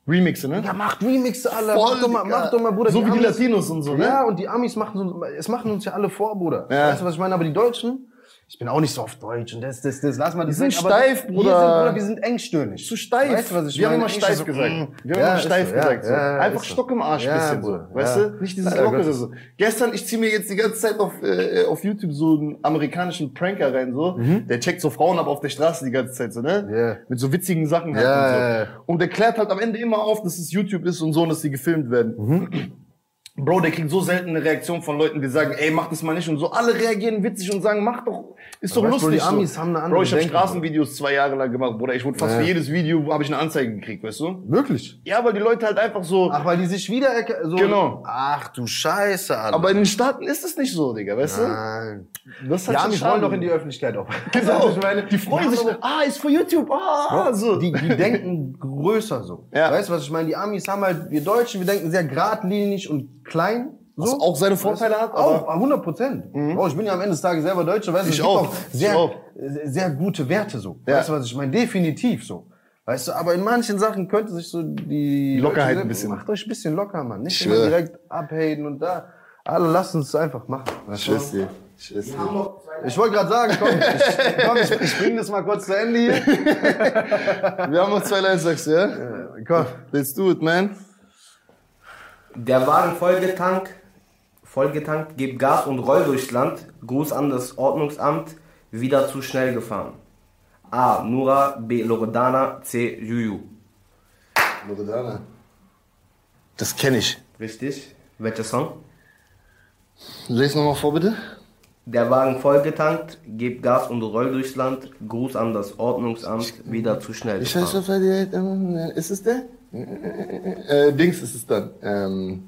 Remixe, ne? Ja, macht Remixe alle. Voll, mach doch mal, Digga. mach doch mal, Bruder. So wie die Amis- Latinos und so, ne? Ja, und die Amis machen so, es machen uns ja alle vor, Bruder. Ja. Weißt du, was ich meine? Aber die Deutschen, ich bin auch nicht so auf Deutsch und das, das, das, lass mal das sind weg, aber steif, Wir Bruder. sind, Bruder, wir sind engstirnig. Zu steif. Weißt du, was ich wir haben meine? immer steif so, gesagt. mm. Wir haben Ja, immer ist steif so, ja, gesagt. So. ja, Einfach ist so. Stock im Arsch Ja, bisschen Bruder, so. Weißt ja. du? Nicht dieses Leider Lockere Gottes. so. Gestern, ich ziehe mir jetzt die ganze Zeit auf, äh, auf YouTube so einen amerikanischen Pranker rein, so. Mhm. Der checkt so Frauen ab auf der Straße die ganze Zeit, so, ne? Ja. Mit so witzigen Sachen halt Ja, und so. ja, ja. Und der klärt halt am Ende immer auf, dass es YouTube ist und so, und dass die gefilmt werden. Mhm. Bro, der kriegt so selten eine Reaktion von Leuten, die sagen, ey, mach das mal nicht und so. Alle reagieren witzig und sagen, mach doch, ist doch Aber weißt du, lustig. die Amis so. haben eine andere Bro, ich habe Denke, Straßenvideos zwei Jahre lang gemacht, Bruder. Ich wurde fast Ja. für jedes Video, habe ich eine Anzeige gekriegt, weißt du? Wirklich? Ja, weil die Leute halt einfach so, Ach, weil die sich wieder so. Genau. Ach du Scheiße, Alter. aber in den Staaten ist es nicht so, Digga, weißt Nein. du? Das ist Die halt Amis schon wollen schade. doch in die Öffentlichkeit auch. Genau. Ich meine, Die freuen haben sich, aber- ah, ist für YouTube, ah, so. Die, die denken größer so. Ja. Weißt du, was ich meine? Die Amis haben halt, wir Deutschen, wir denken sehr geradlinig und klein. So. Was auch seine Vorteile hat, Auch, aber hundert Prozent. Oh, ich bin ja am Ende des Tages selber Deutscher, weißt du, Ich es gibt auch. auch Ich sehr, auch. sehr gute Werte so. Ja. Weißt du, was ich meine? Definitiv so. Weißt du, aber in manchen Sachen könnte sich so die Lockerheit Leute- ein bisschen. Macht euch ein bisschen locker, Mann. Nicht Ich immer schwör. direkt abhaten und da. Alle lasst uns einfach machen. Weißt du? dir. Ich schwör's dir. Ich wollte gerade sagen, komm, ich, komm, ich, ich bring das mal kurz zu Ende hier. Wir haben noch zwei Live-Sacks, ja? Komm. Let's do it, man. Der Wagen vollgetankt, vollgetankt, gibt Gas und roll durchs Land. Gruß an das Ordnungsamt, wieder zu schnell gefahren. A. Nura, B. Loredana, C. Juju. Loredana. Das kenne ich. Richtig. Welcher Song? Lies nochmal vor, bitte. Der Wagen vollgetankt, gibt Gas und roll durchs Land. Gruß an das Ordnungsamt, wieder zu schnell Ich weiß gefahren. nicht, ist es der? Äh, Dings ist es dann. Ähm.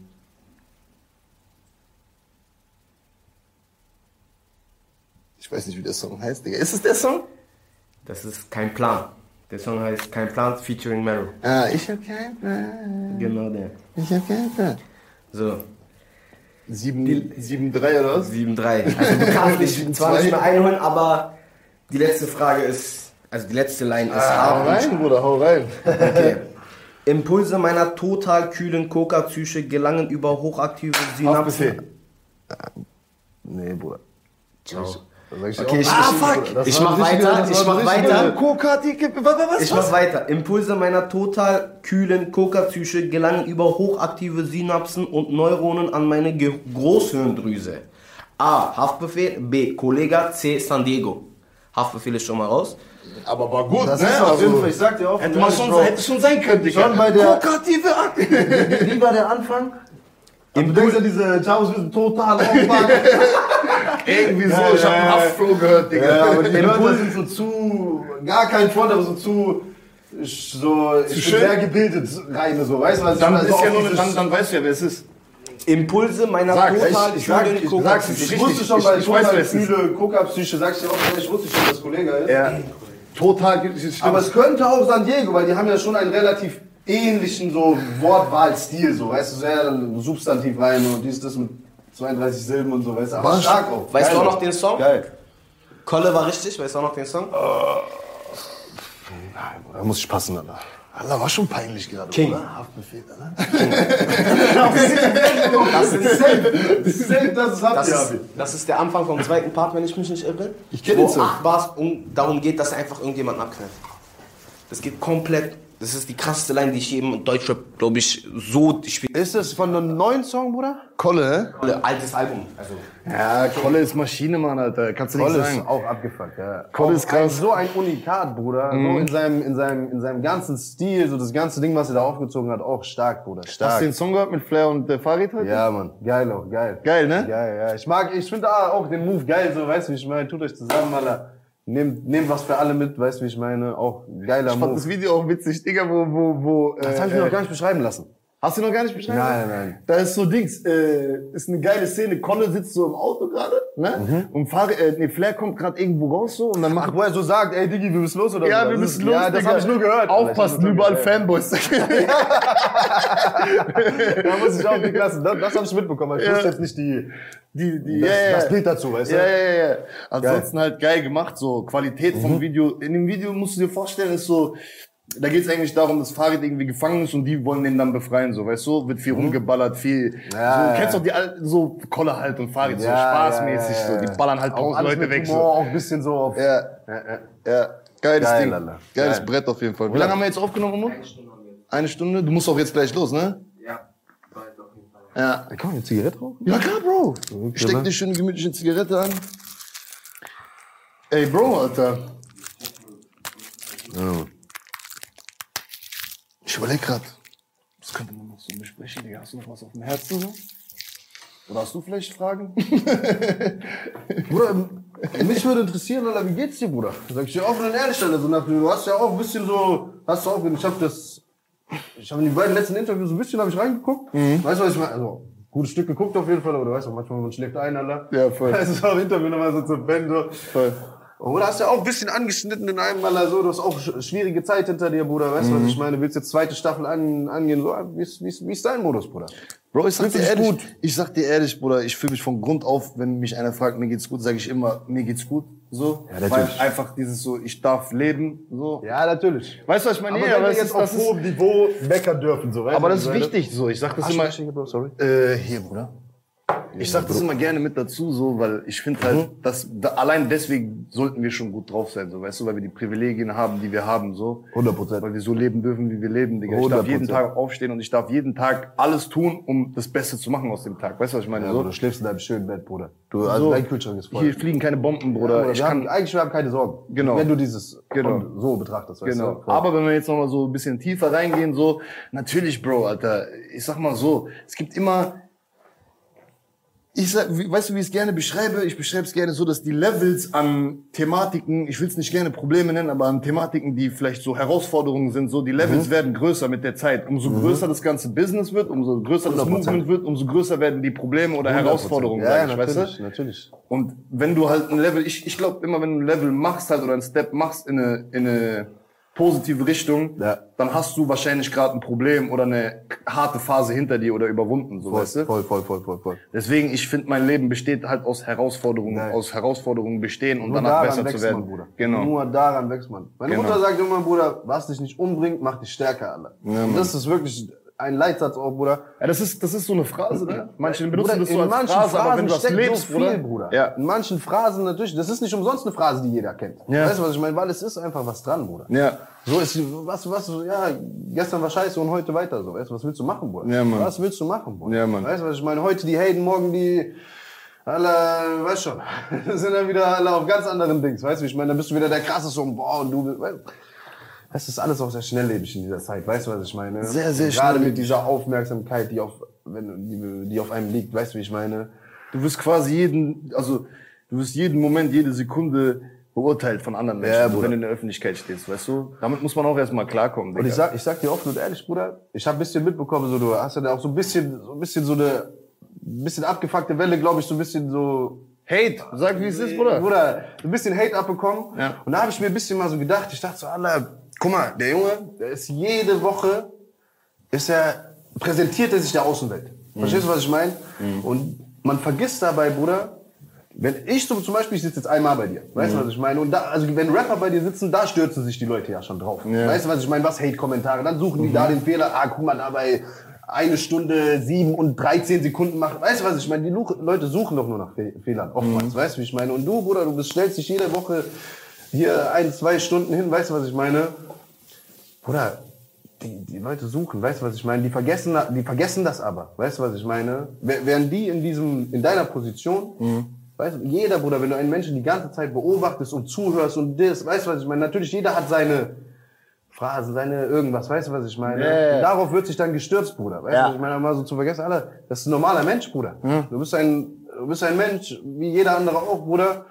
Ich weiß nicht, wie der Song heißt, Digga. Ist es der Song? Das ist kein Plan. Der Song heißt Kein Plan featuring Mero. Ah, ich hab keinen Plan. Genau der. Ich hab keinen Plan. So, sieben drei oder was? sieben drei. Also du kannst dich zwar nicht mehr einholen, aber die letzte Frage ist, also die letzte Line ist Ah, hau hart. rein, Bruder, hau rein. Okay. Impulse meiner total kühlen Coca-Psyche gelangen über hochaktive Synapsen. Nee, Bruder. Ciao. Sag ich Okay, auch. ich, Ah, ich, fuck. Das ich war mach richtig, weiter, das ich war mach richtig weiter. gut. Coca, die, was, was, Ich mach weiter. Impulse meiner total kühlen Coca-Psyche gelangen über hochaktive Synapsen und Neuronen an meine Ge Großhirndrüse. A. Haftbefehl. B. Kollega. C. San Diego. Haftbefehl ist schon mal raus. Aber war gut, Das ne? ist auf jeden Also, Fall, ich sag dir auch. hätte, man schon, hätte schon sein können, Digga. Schon bei der- Kokative Akte. Wie war der Anfang? Du denkst ja, diese Chavos sind total aufwachen. Irgendwie so, Ja, ich hab ja, einen ja. Haftflow gehört, Digga. Ja, aber die Wörter sind so zu, gar kein Front, aber so zu, so, ich bin schön? sehr gebildet, reine so, weißt du, was ich Dann, meine? ist So ja auch nur, dieses- dann, dann weißt du ja, wer es ist. Impulse meiner Sag, total ich, ich, sag, kühlen ich, sag's, Coca-Psyche. ich richtig. wusste schon Ich- bei ich total weiß, wer es ist. kühle Coca-Psyche, sagst du auch, ich wusste schon, dass Kollege ist. Ja. Total, ich- ich- Aber es könnte auch San Diego, weil die haben ja schon einen relativ ähnlichen so Wortwahlstil, so, weißt du, sehr Substantiv rein und dies, das mit zweiunddreißig Silben und so, weißt du, aber Was? stark auch. Weißt Geil du auch auch. noch den Song? Geil. Kolle war richtig, weißt du auch noch den Song? Nein, da muss ich passen, Alter. Allah, war schon peinlich gerade, King. oder? Haftbefehl, ne? Das ist, Safe, das ist das, ist, das ist der Anfang vom zweiten Part, wenn ich mich nicht irre. Ich kenn Wo den Song. acht Bars um, darum geht, dass einfach irgendjemanden abknallt. Das geht komplett, das ist die krasseste Line, die ich jedem in Deutschrap, glaube ich, so spiele. Ist das von einem neuen Song, Bruder? Kolle, Altes Album. Also, ja, Kolle ist Maschine, Mann, Alter. Kannst du nicht Kolle sagen. ist auch abgefuckt, ja. Kolle Auch ist krass. Ein, so ein Unikat, Bruder. So in seinem, in seinem, in seinem ganzen Stil, so das ganze Ding, was er da aufgezogen hat, auch stark, Bruder. Hast Stark. du den Song gehört mit Flair und der Farid heute? Ja, Mann. Geil auch, geil. Geil, ne? Geil, ja. Ich mag, ich finde auch den Move geil, so, weißt du, wie ich meine? Tut euch zusammen, Alter. Nehmt, nehmt was für alle mit, weißt du, wie ich meine? Auch geiler Ich fand Move. das Video auch witzig, Digga, wo, wo, wo, Das äh, habe ich mir äh, noch gar nicht beschreiben lassen. Hast du noch gar nicht beschrieben? Nein, nein. Da ist so Dings, äh, ist eine geile Szene. Kolle sitzt so im Auto gerade, ne? Und Farid, äh, nee, Flair kommt gerade irgendwo raus so und dann macht Ach, wo er so sagt, ey Diggi, wir müssen los oder ja, so. wir Das müssen ist- los. Ja, das Digga. habe ich nur gehört. Aufpassen, Alter. überall Ja. Fanboys. Da muss ich auch lassen. Das, das habe ich mitbekommen. Ich Ja. wusste jetzt nicht die, Die, die, das, ja, ja. das Bild dazu, weißt du? Ja, ja, ja. Ansonsten halt geil gemacht, so Qualität vom Video. In dem Video musst du dir vorstellen, ist so, Da geht's eigentlich darum, dass Farid irgendwie gefangen ist und die wollen den dann befreien, so, weißt du? Wird viel mhm. rumgeballert, viel, ja, so, ja. kennst du die alten, so Koller halt und Farid, ja, so spaßmäßig, ja, ja, ja. so, die ballern halt auch tausend Leute mit weg, Humor, so. auch ein bisschen so auf... Ja, ja, ja. ja. Geiles Geil, Ding. Alter. Geiles Geil. Brett auf jeden Fall. Wie Oder? lange haben wir jetzt aufgenommen, Umut? Eine Stunde haben wir. Eine Stunde? Du musst auch jetzt gleich los, ne? Ja, bald auf jeden Fall. Ja. Ey, komm, eine Zigarette rauchen? Ja, klar, Bro. Okay, Steck ne? dir schön gemütliche Zigarette an. Ey, Bro, Alter. Ja. Ich überleg grad. Was könnte man noch so besprechen, Digga? Hast du noch was auf dem Herzen, so? Oder hast du vielleicht Fragen? Bruder, mich würde interessieren, Alter, wie geht's dir, Bruder? Sag ich dir offen und ehrlich, Alter. So nach, du hast ja auch ein bisschen so, hast du auch, ich hab das, ich habe in die beiden letzten Interviews so ein bisschen hab ich reingeguckt. Mhm. Weißt du, was ich meine? Also, gutes Stück geguckt auf jeden Fall, aber du weißt auch, manchmal man schläft ein, Alter. Ja, voll. Das ist auch im Interview nochmal so zu Ben, so. Voll. Oder hast ja auch ein bisschen angeschnitten in einem Mal, so, du hast auch sch- schwierige Zeit hinter dir, Bruder, weißt du, mhm. was ich meine? Du willst jetzt zweite Staffel an, angehen, so, wie ist, wie ist, wie ist dein Modus, Bruder? Bro, ich sag Fühlst dir du dich ehrlich, gut? ich sag dir ehrlich, Bruder, ich fühle mich von Grund auf, wenn mich einer fragt, mir geht's gut, sage ich immer, mir geht's gut, so. Ja, natürlich. Weil einfach dieses so, ich darf leben, so. Ja, natürlich. Weißt du, was ich meine? Aber Nee, wenn wir es jetzt ist- auf das ist- hohem Niveau meckern dürfen, so, weißt Aber du, das ist was ich meine? wichtig, so. Ich sag das Ach, immer, Sprich, Bro, sorry. äh, hier, Bruder. Ich sag das immer gerne mit dazu, so, weil ich finde halt, dass da, allein deswegen sollten wir schon gut drauf sein, so, weißt du, weil wir die Privilegien haben, die wir haben, so. hundert Prozent. Weil wir so leben dürfen, wie wir leben, Digga. Ich darf hundert jeden Prozent. Tag aufstehen und ich darf jeden Tag alles tun, um das Beste zu machen aus dem Tag. Weißt du, was ich meine? Ja, so. Bruder, du schläfst in deinem schönen Bett, Bruder. Du, also So. dein Kühlschrank ist voll. Hier fliegen keine Bomben, Bruder. Ja, Bruder, ich wir kann, haben, eigentlich wir haben keine Sorgen. Genau. Wenn du dieses Genau. von so betrachtest, weißt Genau. du? Voll. Aber wenn wir jetzt noch mal so ein bisschen tiefer reingehen, so, natürlich, Bro, Alter, ich sag mal so, es gibt immer, ich sag, wie- weißt du, wie ich es gerne beschreibe? Ich beschreibe es gerne so, dass die Levels an Thematiken, ich will es nicht gerne Probleme nennen, aber an Thematiken, die vielleicht so Herausforderungen sind, so, die Levels Mhm. werden größer mit der Zeit. Umso größer das ganze Business wird, umso größer das hundert Prozent. Movement wird, umso größer werden die Probleme oder hundert Prozent. Herausforderungen, Ja, sag ja, ich, weißt natürlich, du? natürlich. Und wenn du halt ein Level, ich, ich glaube immer, wenn du ein Level machst halt oder einen Step machst in eine, in eine positive Richtung, Ja. dann hast du wahrscheinlich gerade ein Problem oder eine harte Phase hinter dir oder überwunden, so Voll, weißt du? voll, voll, voll, voll, voll. Deswegen, ich finde, mein Leben besteht halt aus Herausforderungen, Nein. aus Herausforderungen bestehen und Nur danach daran besser wächst zu werden. man, Bruder. Genau. Nur daran wächst man. Meine Genau. Mutter sagt immer, Bruder, was dich nicht umbringt, macht dich stärker, Alter. Ja, Und Mann. das ist wirklich ein Leitsatz auch, Bruder. Ja, das ist, das ist so eine Phrase, ne? Manche benutzen Bruder, das so in als manchen Phrase, aber wenn du das steckt lebst, so viel, Bruder. Bruder. Ja. In manchen Phrasen natürlich, das ist nicht umsonst eine Phrase, die jeder kennt. Ja. Weißt du, was ich meine? Weil es ist einfach was dran, Bruder. Ja. So ist, was, was, ja, gestern war scheiße und heute weiter, so. Weißt du, was willst du machen, Bruder? Ja, Mann. Was willst du machen, Bruder? Ja, Mann. Weißt du, was ich meine? Heute die Hayden, morgen die, alle, weißt schon, sind dann wieder alle auf ganz anderen Dings, weißt du, ich meine, dann bist du wieder der krasseste und boah, und du, weißt, das ist alles auch sehr schnelllebig in dieser Zeit, weißt du, was ich meine? Sehr, sehr Gerade schnelllebig. mit dieser Aufmerksamkeit, die auf, wenn, die, die auf einem liegt, weißt du, wie ich meine? Du wirst quasi jeden, also, du wirst jeden Moment, jede Sekunde beurteilt von anderen Menschen, Ja, also, Bruder. wenn du in der Öffentlichkeit stehst, weißt du? Damit muss man auch erstmal klarkommen, Und Digga. ich sag, ich sag dir offen und ehrlich, Bruder, ich habe ein bisschen mitbekommen, so du hast ja da auch so ein bisschen, so ein bisschen so eine, ein bisschen abgefuckte Welle, glaube ich, so ein bisschen so, Hate, sag wie es ist, Bruder. Bruder, so ein bisschen Hate abbekommen. Ja. Und da habe ich mir ein bisschen mal so gedacht, ich dachte so, Alter, guck mal, der Junge, der ist jede Woche, ist er, präsentiert er sich der Außenwelt. Verstehst du, was ich meine? Und man vergisst dabei, Bruder, wenn ich so zum Beispiel, ich sitze jetzt einmal bei dir, weißt du, was ich meine? Und da, also wenn Rapper bei dir sitzen, da stürzen sich die Leute ja schon drauf. Ja. Weißt du, was ich meine? Was Hate-Kommentare? Dann suchen die da den Fehler, ah, guck mal, dabei eine Stunde sieben und dreizehn Sekunden macht. Weißt du, was ich meine? Die Luch- Leute suchen doch nur nach Fe Fehlern, oftmals. Weißt du, wie ich meine? Und du, Bruder, du bist, stellst dich jede Woche hier ein, zwei Stunden hin, weißt du, was ich meine? Bruder, die, die Leute suchen, weißt du, was ich meine? Die vergessen, die vergessen das aber, weißt du, was ich meine? Wär- Wären die in diesem, in deiner Position, weißt du, jeder, Bruder, wenn du einen Menschen die ganze Zeit beobachtest und zuhörst und das, weißt du, was ich meine? Natürlich, jeder hat seine Phrasen, seine irgendwas, weißt du, was ich meine? Ja, ja. Und darauf wird sich dann gestürzt, Bruder, weißt du, Ja. was ich meine? Mal so zu vergessen, Alter, das ist ein normaler Mensch, Bruder. Du bist ein, du bist ein Mensch, wie jeder andere auch, Bruder.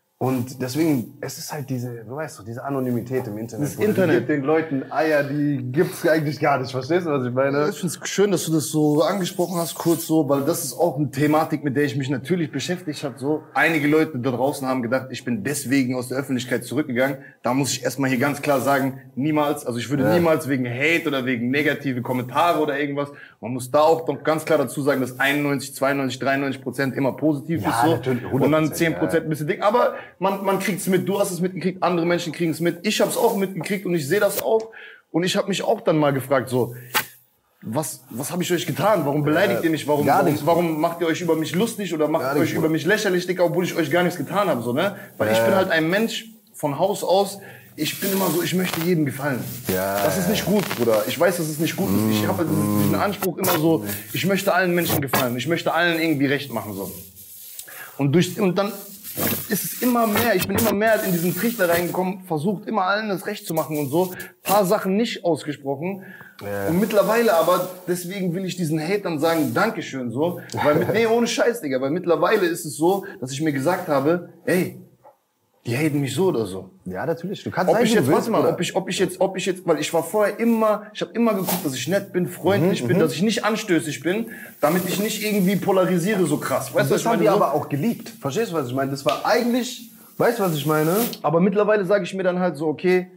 Und deswegen, es ist halt diese, du weißt doch, diese Anonymität im Internet. Das Bruder. Internet. Die gibt den Leuten Eier, die gibt's eigentlich gar nicht. Verstehst du, was ich meine? Ich finde es schön, dass du das so angesprochen hast, kurz so, weil das ist auch eine Thematik, mit der ich mich natürlich beschäftigt habe. So, einige Leute da draußen haben gedacht, ich bin deswegen aus der Öffentlichkeit zurückgegangen. Da muss ich erstmal hier ganz klar sagen, niemals. Also ich würde Ja. niemals wegen Hate oder wegen negative Kommentare oder irgendwas. Man muss da auch noch ganz klar dazu sagen, dass einundneunzig, zweiundneunzig, dreiundneunzig Prozent immer positiv Ja, ist so natürlich, hundert und dann Prozent, zehn Prozent ein bisschen dick. Aber man, man kriegt's mit, du hast es mitgekriegt, andere Menschen kriegen es mit. Ich habe es auch mitgekriegt und ich sehe das auch. Und ich habe mich auch dann mal gefragt, so, was, was habe ich euch getan? Warum beleidigt ihr mich? Warum, gar warum, nichts. warum macht ihr euch über mich lustig oder macht Gar ihr euch nichts, über mich lächerlich, Digga, obwohl ich euch gar nichts getan habe, so, ne? Weil ich bin halt ein Mensch von Haus aus, ich bin immer so, ich möchte jedem gefallen. Ja, das ist nicht gut, Bruder. Ich weiß, dass es nicht gut ist. Ich habe diesen, diesen Anspruch immer so, ich möchte allen Menschen gefallen. Ich möchte allen irgendwie recht machen, so. Und durch, und dann ist es immer mehr, ich bin immer mehr in diesen Trichter reingekommen, versucht immer allen das Recht zu machen und so. Paar Sachen nicht ausgesprochen. Ja. Und mittlerweile aber, deswegen will ich diesen Hatern sagen, Dankeschön, so. Weil mit, nee, ohne Scheiß, Digga. Weil mittlerweile ist es so, dass ich mir gesagt habe, ey, die haten mich so oder so. Ja, natürlich. Du kannst ob sein, ich wie du jetzt, willst, warte mal, Bruder. ob ich, ob ich jetzt, ob ich jetzt, weil ich war vorher immer, ich habe immer geguckt, dass ich nett bin, freundlich Mhm, bin, mhm. dass ich nicht anstößig bin, damit ich nicht irgendwie polarisiere so krass. Weißt du, was Das ich haben meine? die So? aber auch geliebt. Verstehst du, was ich meine? Das war eigentlich, weißt du, was ich meine? Aber mittlerweile sage ich mir dann halt so, okay,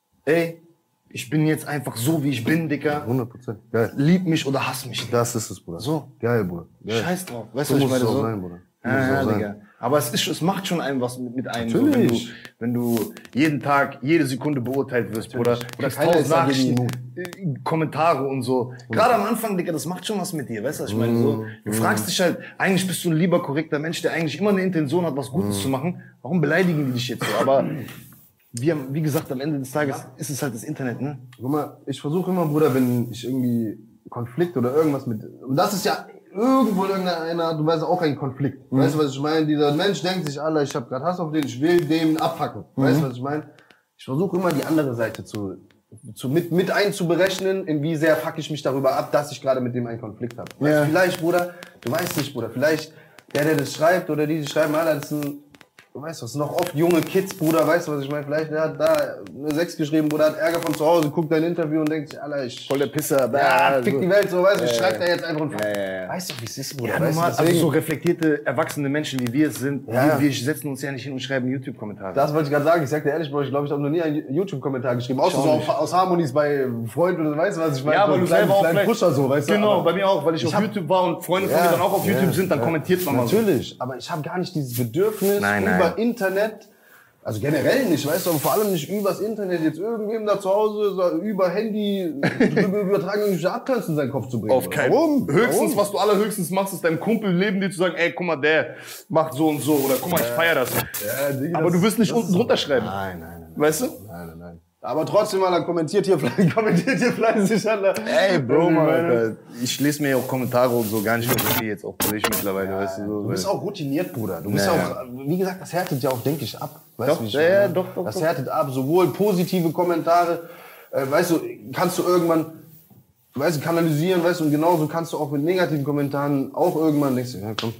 ey, ich bin jetzt einfach so, wie ich bin, Dicker. hundert Prozent. Geil. Lieb mich oder hass mich. Das ist es, Bruder. So. Geil, Bruder. Geil. Scheiß drauf. Weißt So du, was ich muss meine? es auch So. sein, Bruder. So Ja, muss es ja, auch sein. Digga. Aber es ist, es macht schon einem was mit, mit einem. So, wenn, du, Natürlich. wenn du jeden Tag, jede Sekunde beurteilt wirst, Bruder. Du kriegst keiner tausend ist dagegen Nachrichten, äh, Kommentare und so. Gerade am Anfang, Digga, das macht schon was mit dir. Weißt du, was ich meine? So, du fragst dich halt, eigentlich bist du ein lieber, korrekter Mensch, der eigentlich immer eine Intention hat, was Gutes zu machen. Warum beleidigen die dich jetzt so? Aber wie, wie gesagt, am Ende des Tages ist es halt das Internet, ne? Guck mal, ich versuche immer, Bruder, wenn ich irgendwie Konflikt oder irgendwas mit, und das ist ja irgendwo in irgendeiner Art und Weise auch ein Konflikt. Mhm. Weißt du, was ich meine? Dieser Mensch denkt sich, Alter, ich habe gerade Hass auf den, ich will dem abhacken. Mhm. Weißt du, was ich meine? Ich versuche immer die andere Seite zu, zu mit, mit einzuberechnen, in wie sehr fuck ich mich darüber ab, dass ich gerade mit dem einen Konflikt habe. Weißt Ja. du, vielleicht, Bruder, du weißt nicht, Bruder, vielleicht der, der das schreibt oder die, die schreiben, Alter, das ist ein, du weißt, das sind noch oft junge Kids, Bruder, weißt du, was ich meine? Vielleicht, der hat da eine sechs geschrieben, Bruder, hat Ärger von zu Hause, guckt dein Interview und denkt sich, Alter, ich... Voll der Pisser. Ja, fick so. die Welt so, weißt du, ich Ja, schreib ja. da jetzt einfach und Ja, ja, ja. weißt du, wie es ist, Bruder, Ja, weißt normal, du, also deswegen, so reflektierte, erwachsene Menschen, wie wir es sind, Ja. wir, wir setzen uns ja nicht hin und schreiben YouTube-Kommentare. das wollte ich gerade sagen, ich sag dir ehrlich, Bro, ich glaube, ich habe noch nie einen YouTube-Kommentar geschrieben, außer auch so nicht. auf, aus Harmonies bei Freunden oder weißt du, was ich meine? Ja, so weil du kleinen- selber auch kleinen vielleicht- Pusher so, weißt du. Genau, aber- bei mir auch, weil ich, Ich auf hab- YouTube war und Freunde von Ja, mir dann auch auf ja, YouTube sind, dann ja. kommentiert man mal so. Natürlich, aber ich habe gar nicht dieses Bedürfnis Nein, über nein. Internet, also generell nicht, weißt du, aber vor allem nicht übers Internet jetzt irgendwem da zu Hause so über Handy drüber übertragen irgendwelche Abtanzen in seinen Kopf zu bringen. Auf keinen Warum? Höchstens, Warum? was du allerhöchstens machst, ist deinem Kumpel neben dir zu sagen, ey, guck mal, der macht so und so oder guck mal, ich feier das. Ja, Digga, Aber das- du wirst nicht das unten ist- drunter schreiben. Nein, nein, nein. Weißt du? Nein, nein, nein. Aber trotzdem mal, dann kommentiert hier, fleißig- kommentiert hier fleißig, Alter. Ey, Bro, Ich Mann, meine, Alter. Ich lese mir ja auch Kommentare und so gar nicht mehr so viel jetzt auch durch mittlerweile, weißt du so. Du bist auch routiniert, Bruder. Du bist Ja, auch, wie gesagt, das härtet ja auch, denke ich, ab. Weißt Doch, du, wie ich ja, meine? ja, doch, doch, Das doch. härtet ab, sowohl positive Kommentare, äh, weißt du, kannst du irgendwann, weißt du, kanalisieren, weißt du, und genauso kannst du auch mit negativen Kommentaren auch irgendwann, denkst du, ja, komm.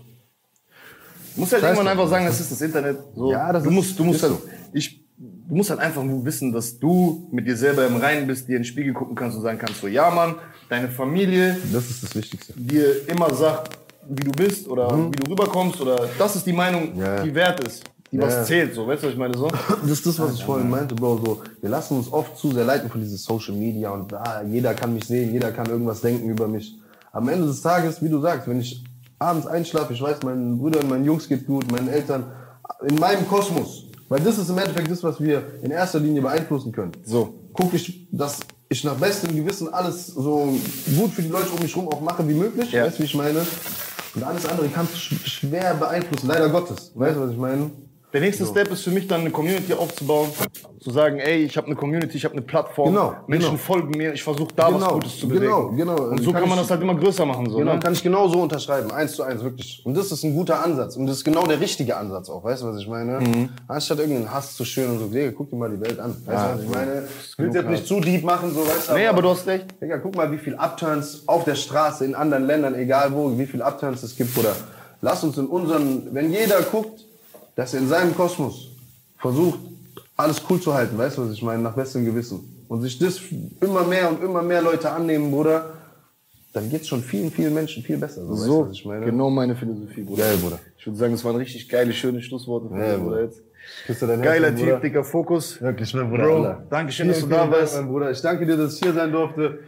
Du musst halt Scheiß irgendwann drauf. einfach sagen, das ist das Internet. So, Ja, das du ist- musst, du musst ist halt, ich, du musst halt einfach nur wissen, dass du mit dir selber im Reinen bist, dir in den Spiegel gucken kannst und sagen kannst, so, ja, Mann, deine Familie Das ist das Wichtigste. dir immer sagt, wie du bist oder wie du rüberkommst oder das ist die Meinung, Mhm. Ja. die wert ist, die Ja. was zählt, so, weißt du, was ich meine, so? Das ist das, was ich vorhin meinte, Bro. So, wir lassen uns oft zu sehr leiten von dieses Social Media und ah, jeder kann mich sehen, jeder kann irgendwas denken über mich. Am Ende des Tages, wie du sagst, wenn ich abends einschlafe, ich weiß, meinen Brüdern, meinen Jungs geht gut, meinen Eltern, in meinem Kosmos. Weil das ist im Endeffekt das, was wir in erster Linie beeinflussen können. So. Gucke ich, dass ich nach bestem Gewissen alles so gut für die Leute um mich herum auch mache wie möglich. Ja. Weißt du, wie ich meine? Und alles andere kannst du sch- schwer beeinflussen, leider Gottes. Weißt du, was ich meine? Der nächste Step ist für mich dann eine Community aufzubauen, zu sagen, ey, ich habe eine Community, ich habe eine Plattform, Genau, Menschen genau. folgen mir, ich versuche da was Genau, Gutes zu genau, bewegen. genau. Und so Kann kann man ich- das halt immer größer machen, so, Genau, ne? kann ich genau so unterschreiben, eins zu eins, wirklich. Und das ist ein guter Ansatz. Und das ist genau der richtige Ansatz auch, weißt du, was ich meine? Anstatt irgendeinen Hass zu schüren und so, Digga, guck dir mal die Welt an. Weißt du, was ich meine? Ich will jetzt nicht zu deep machen, so, weißt du. Nee, aber du hast recht. Digga, guck mal, wie viel Upturns auf der Straße, in anderen Ländern, egal wo, wie viel Upturns es gibt, oder lass uns in unseren, wenn jeder guckt, dass er in seinem Kosmos versucht, alles cool zu halten, weißt du, was ich meine, nach bestem Gewissen. Und sich das immer mehr und immer mehr Leute annehmen, Bruder, dann geht's schon vielen, vielen Menschen viel besser. So, weißt du, So, was ich meine? genau meine Philosophie, Bruder. Geil, Bruder. Ich würde sagen, das waren richtig geile, schöne Schlussworte von Ja, dir, Bruder. Bruder. Jetzt. Küsse dein Geiler Herz, mein Typ, Bruder. dicker Fokus. Wirklich, mein Bruder. Bro, Allah. danke schön, Vielen, dass du vielen da Dank, warst. mein Bruder. Ich danke dir, dass ich hier sein durfte.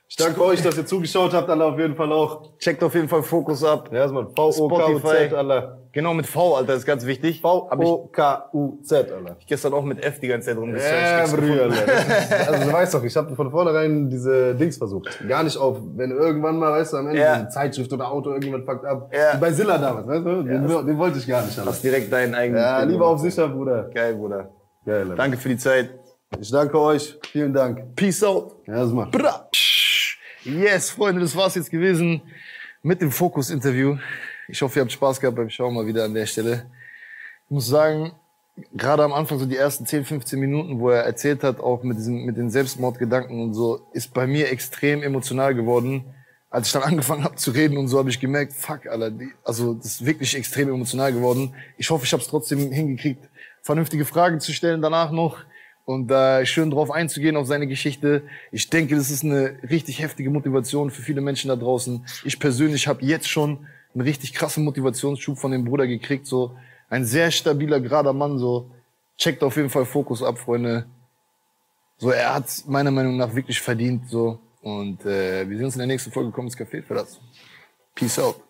Ich danke euch, dass ihr zugeschaut habt, Allah auf jeden Fall auch. Checkt auf jeden Fall Fokus ab. Ja, erstmal V O K U Z, Allah. Genau, mit V, Alter, ist ganz wichtig. V O K U Z, Alter. Ich gestern auch mit F die ganze Zeit rum. Ja, Brüder, Alter. Also du weißt doch, ich habe von vornherein diese Dings versucht. Gar nicht auf, wenn irgendwann mal, weißt du, am Ende ja. eine Zeitschrift oder Auto irgendwann fuckt ab. Ja. Wie bei Silla damals, weißt du? Den, ja, den wollte ich gar nicht, Alter. Hast direkt deinen eigenen. Ja, lieber auf sicher, Bruder. Geil, Bruder. Geil, Alter. Danke für die Zeit. Ich danke euch. Vielen Dank. Peace out. Ja, das macht. Bra. Yes, Freunde, das war's jetzt gewesen mit dem Fokus-Interview. Ich hoffe, ihr habt Spaß gehabt beim Schauen mal wieder an der Stelle. Ich muss sagen, gerade am Anfang, so die ersten zehn, fünfzehn Minuten, wo er erzählt hat, auch mit diesen, mit den Selbstmordgedanken und so, ist bei mir extrem emotional geworden. Als ich dann angefangen habe zu reden und so, habe ich gemerkt, fuck, Alter, die, also das ist wirklich extrem emotional geworden. Ich hoffe, ich habe es trotzdem hingekriegt, vernünftige Fragen zu stellen danach noch. Und da äh, schön drauf einzugehen, auf seine Geschichte. Ich denke, das ist eine richtig heftige Motivation für viele Menschen da draußen. Ich persönlich habe jetzt schon einen richtig krassen Motivationsschub von dem Bruder gekriegt. So ein sehr stabiler, gerader Mann. So checkt auf jeden Fall Fokus ab, Freunde. So, er hat meiner Meinung nach wirklich verdient. So und äh, wir sehen uns in der nächsten Folge. Kommt ins Café für das. Peace out.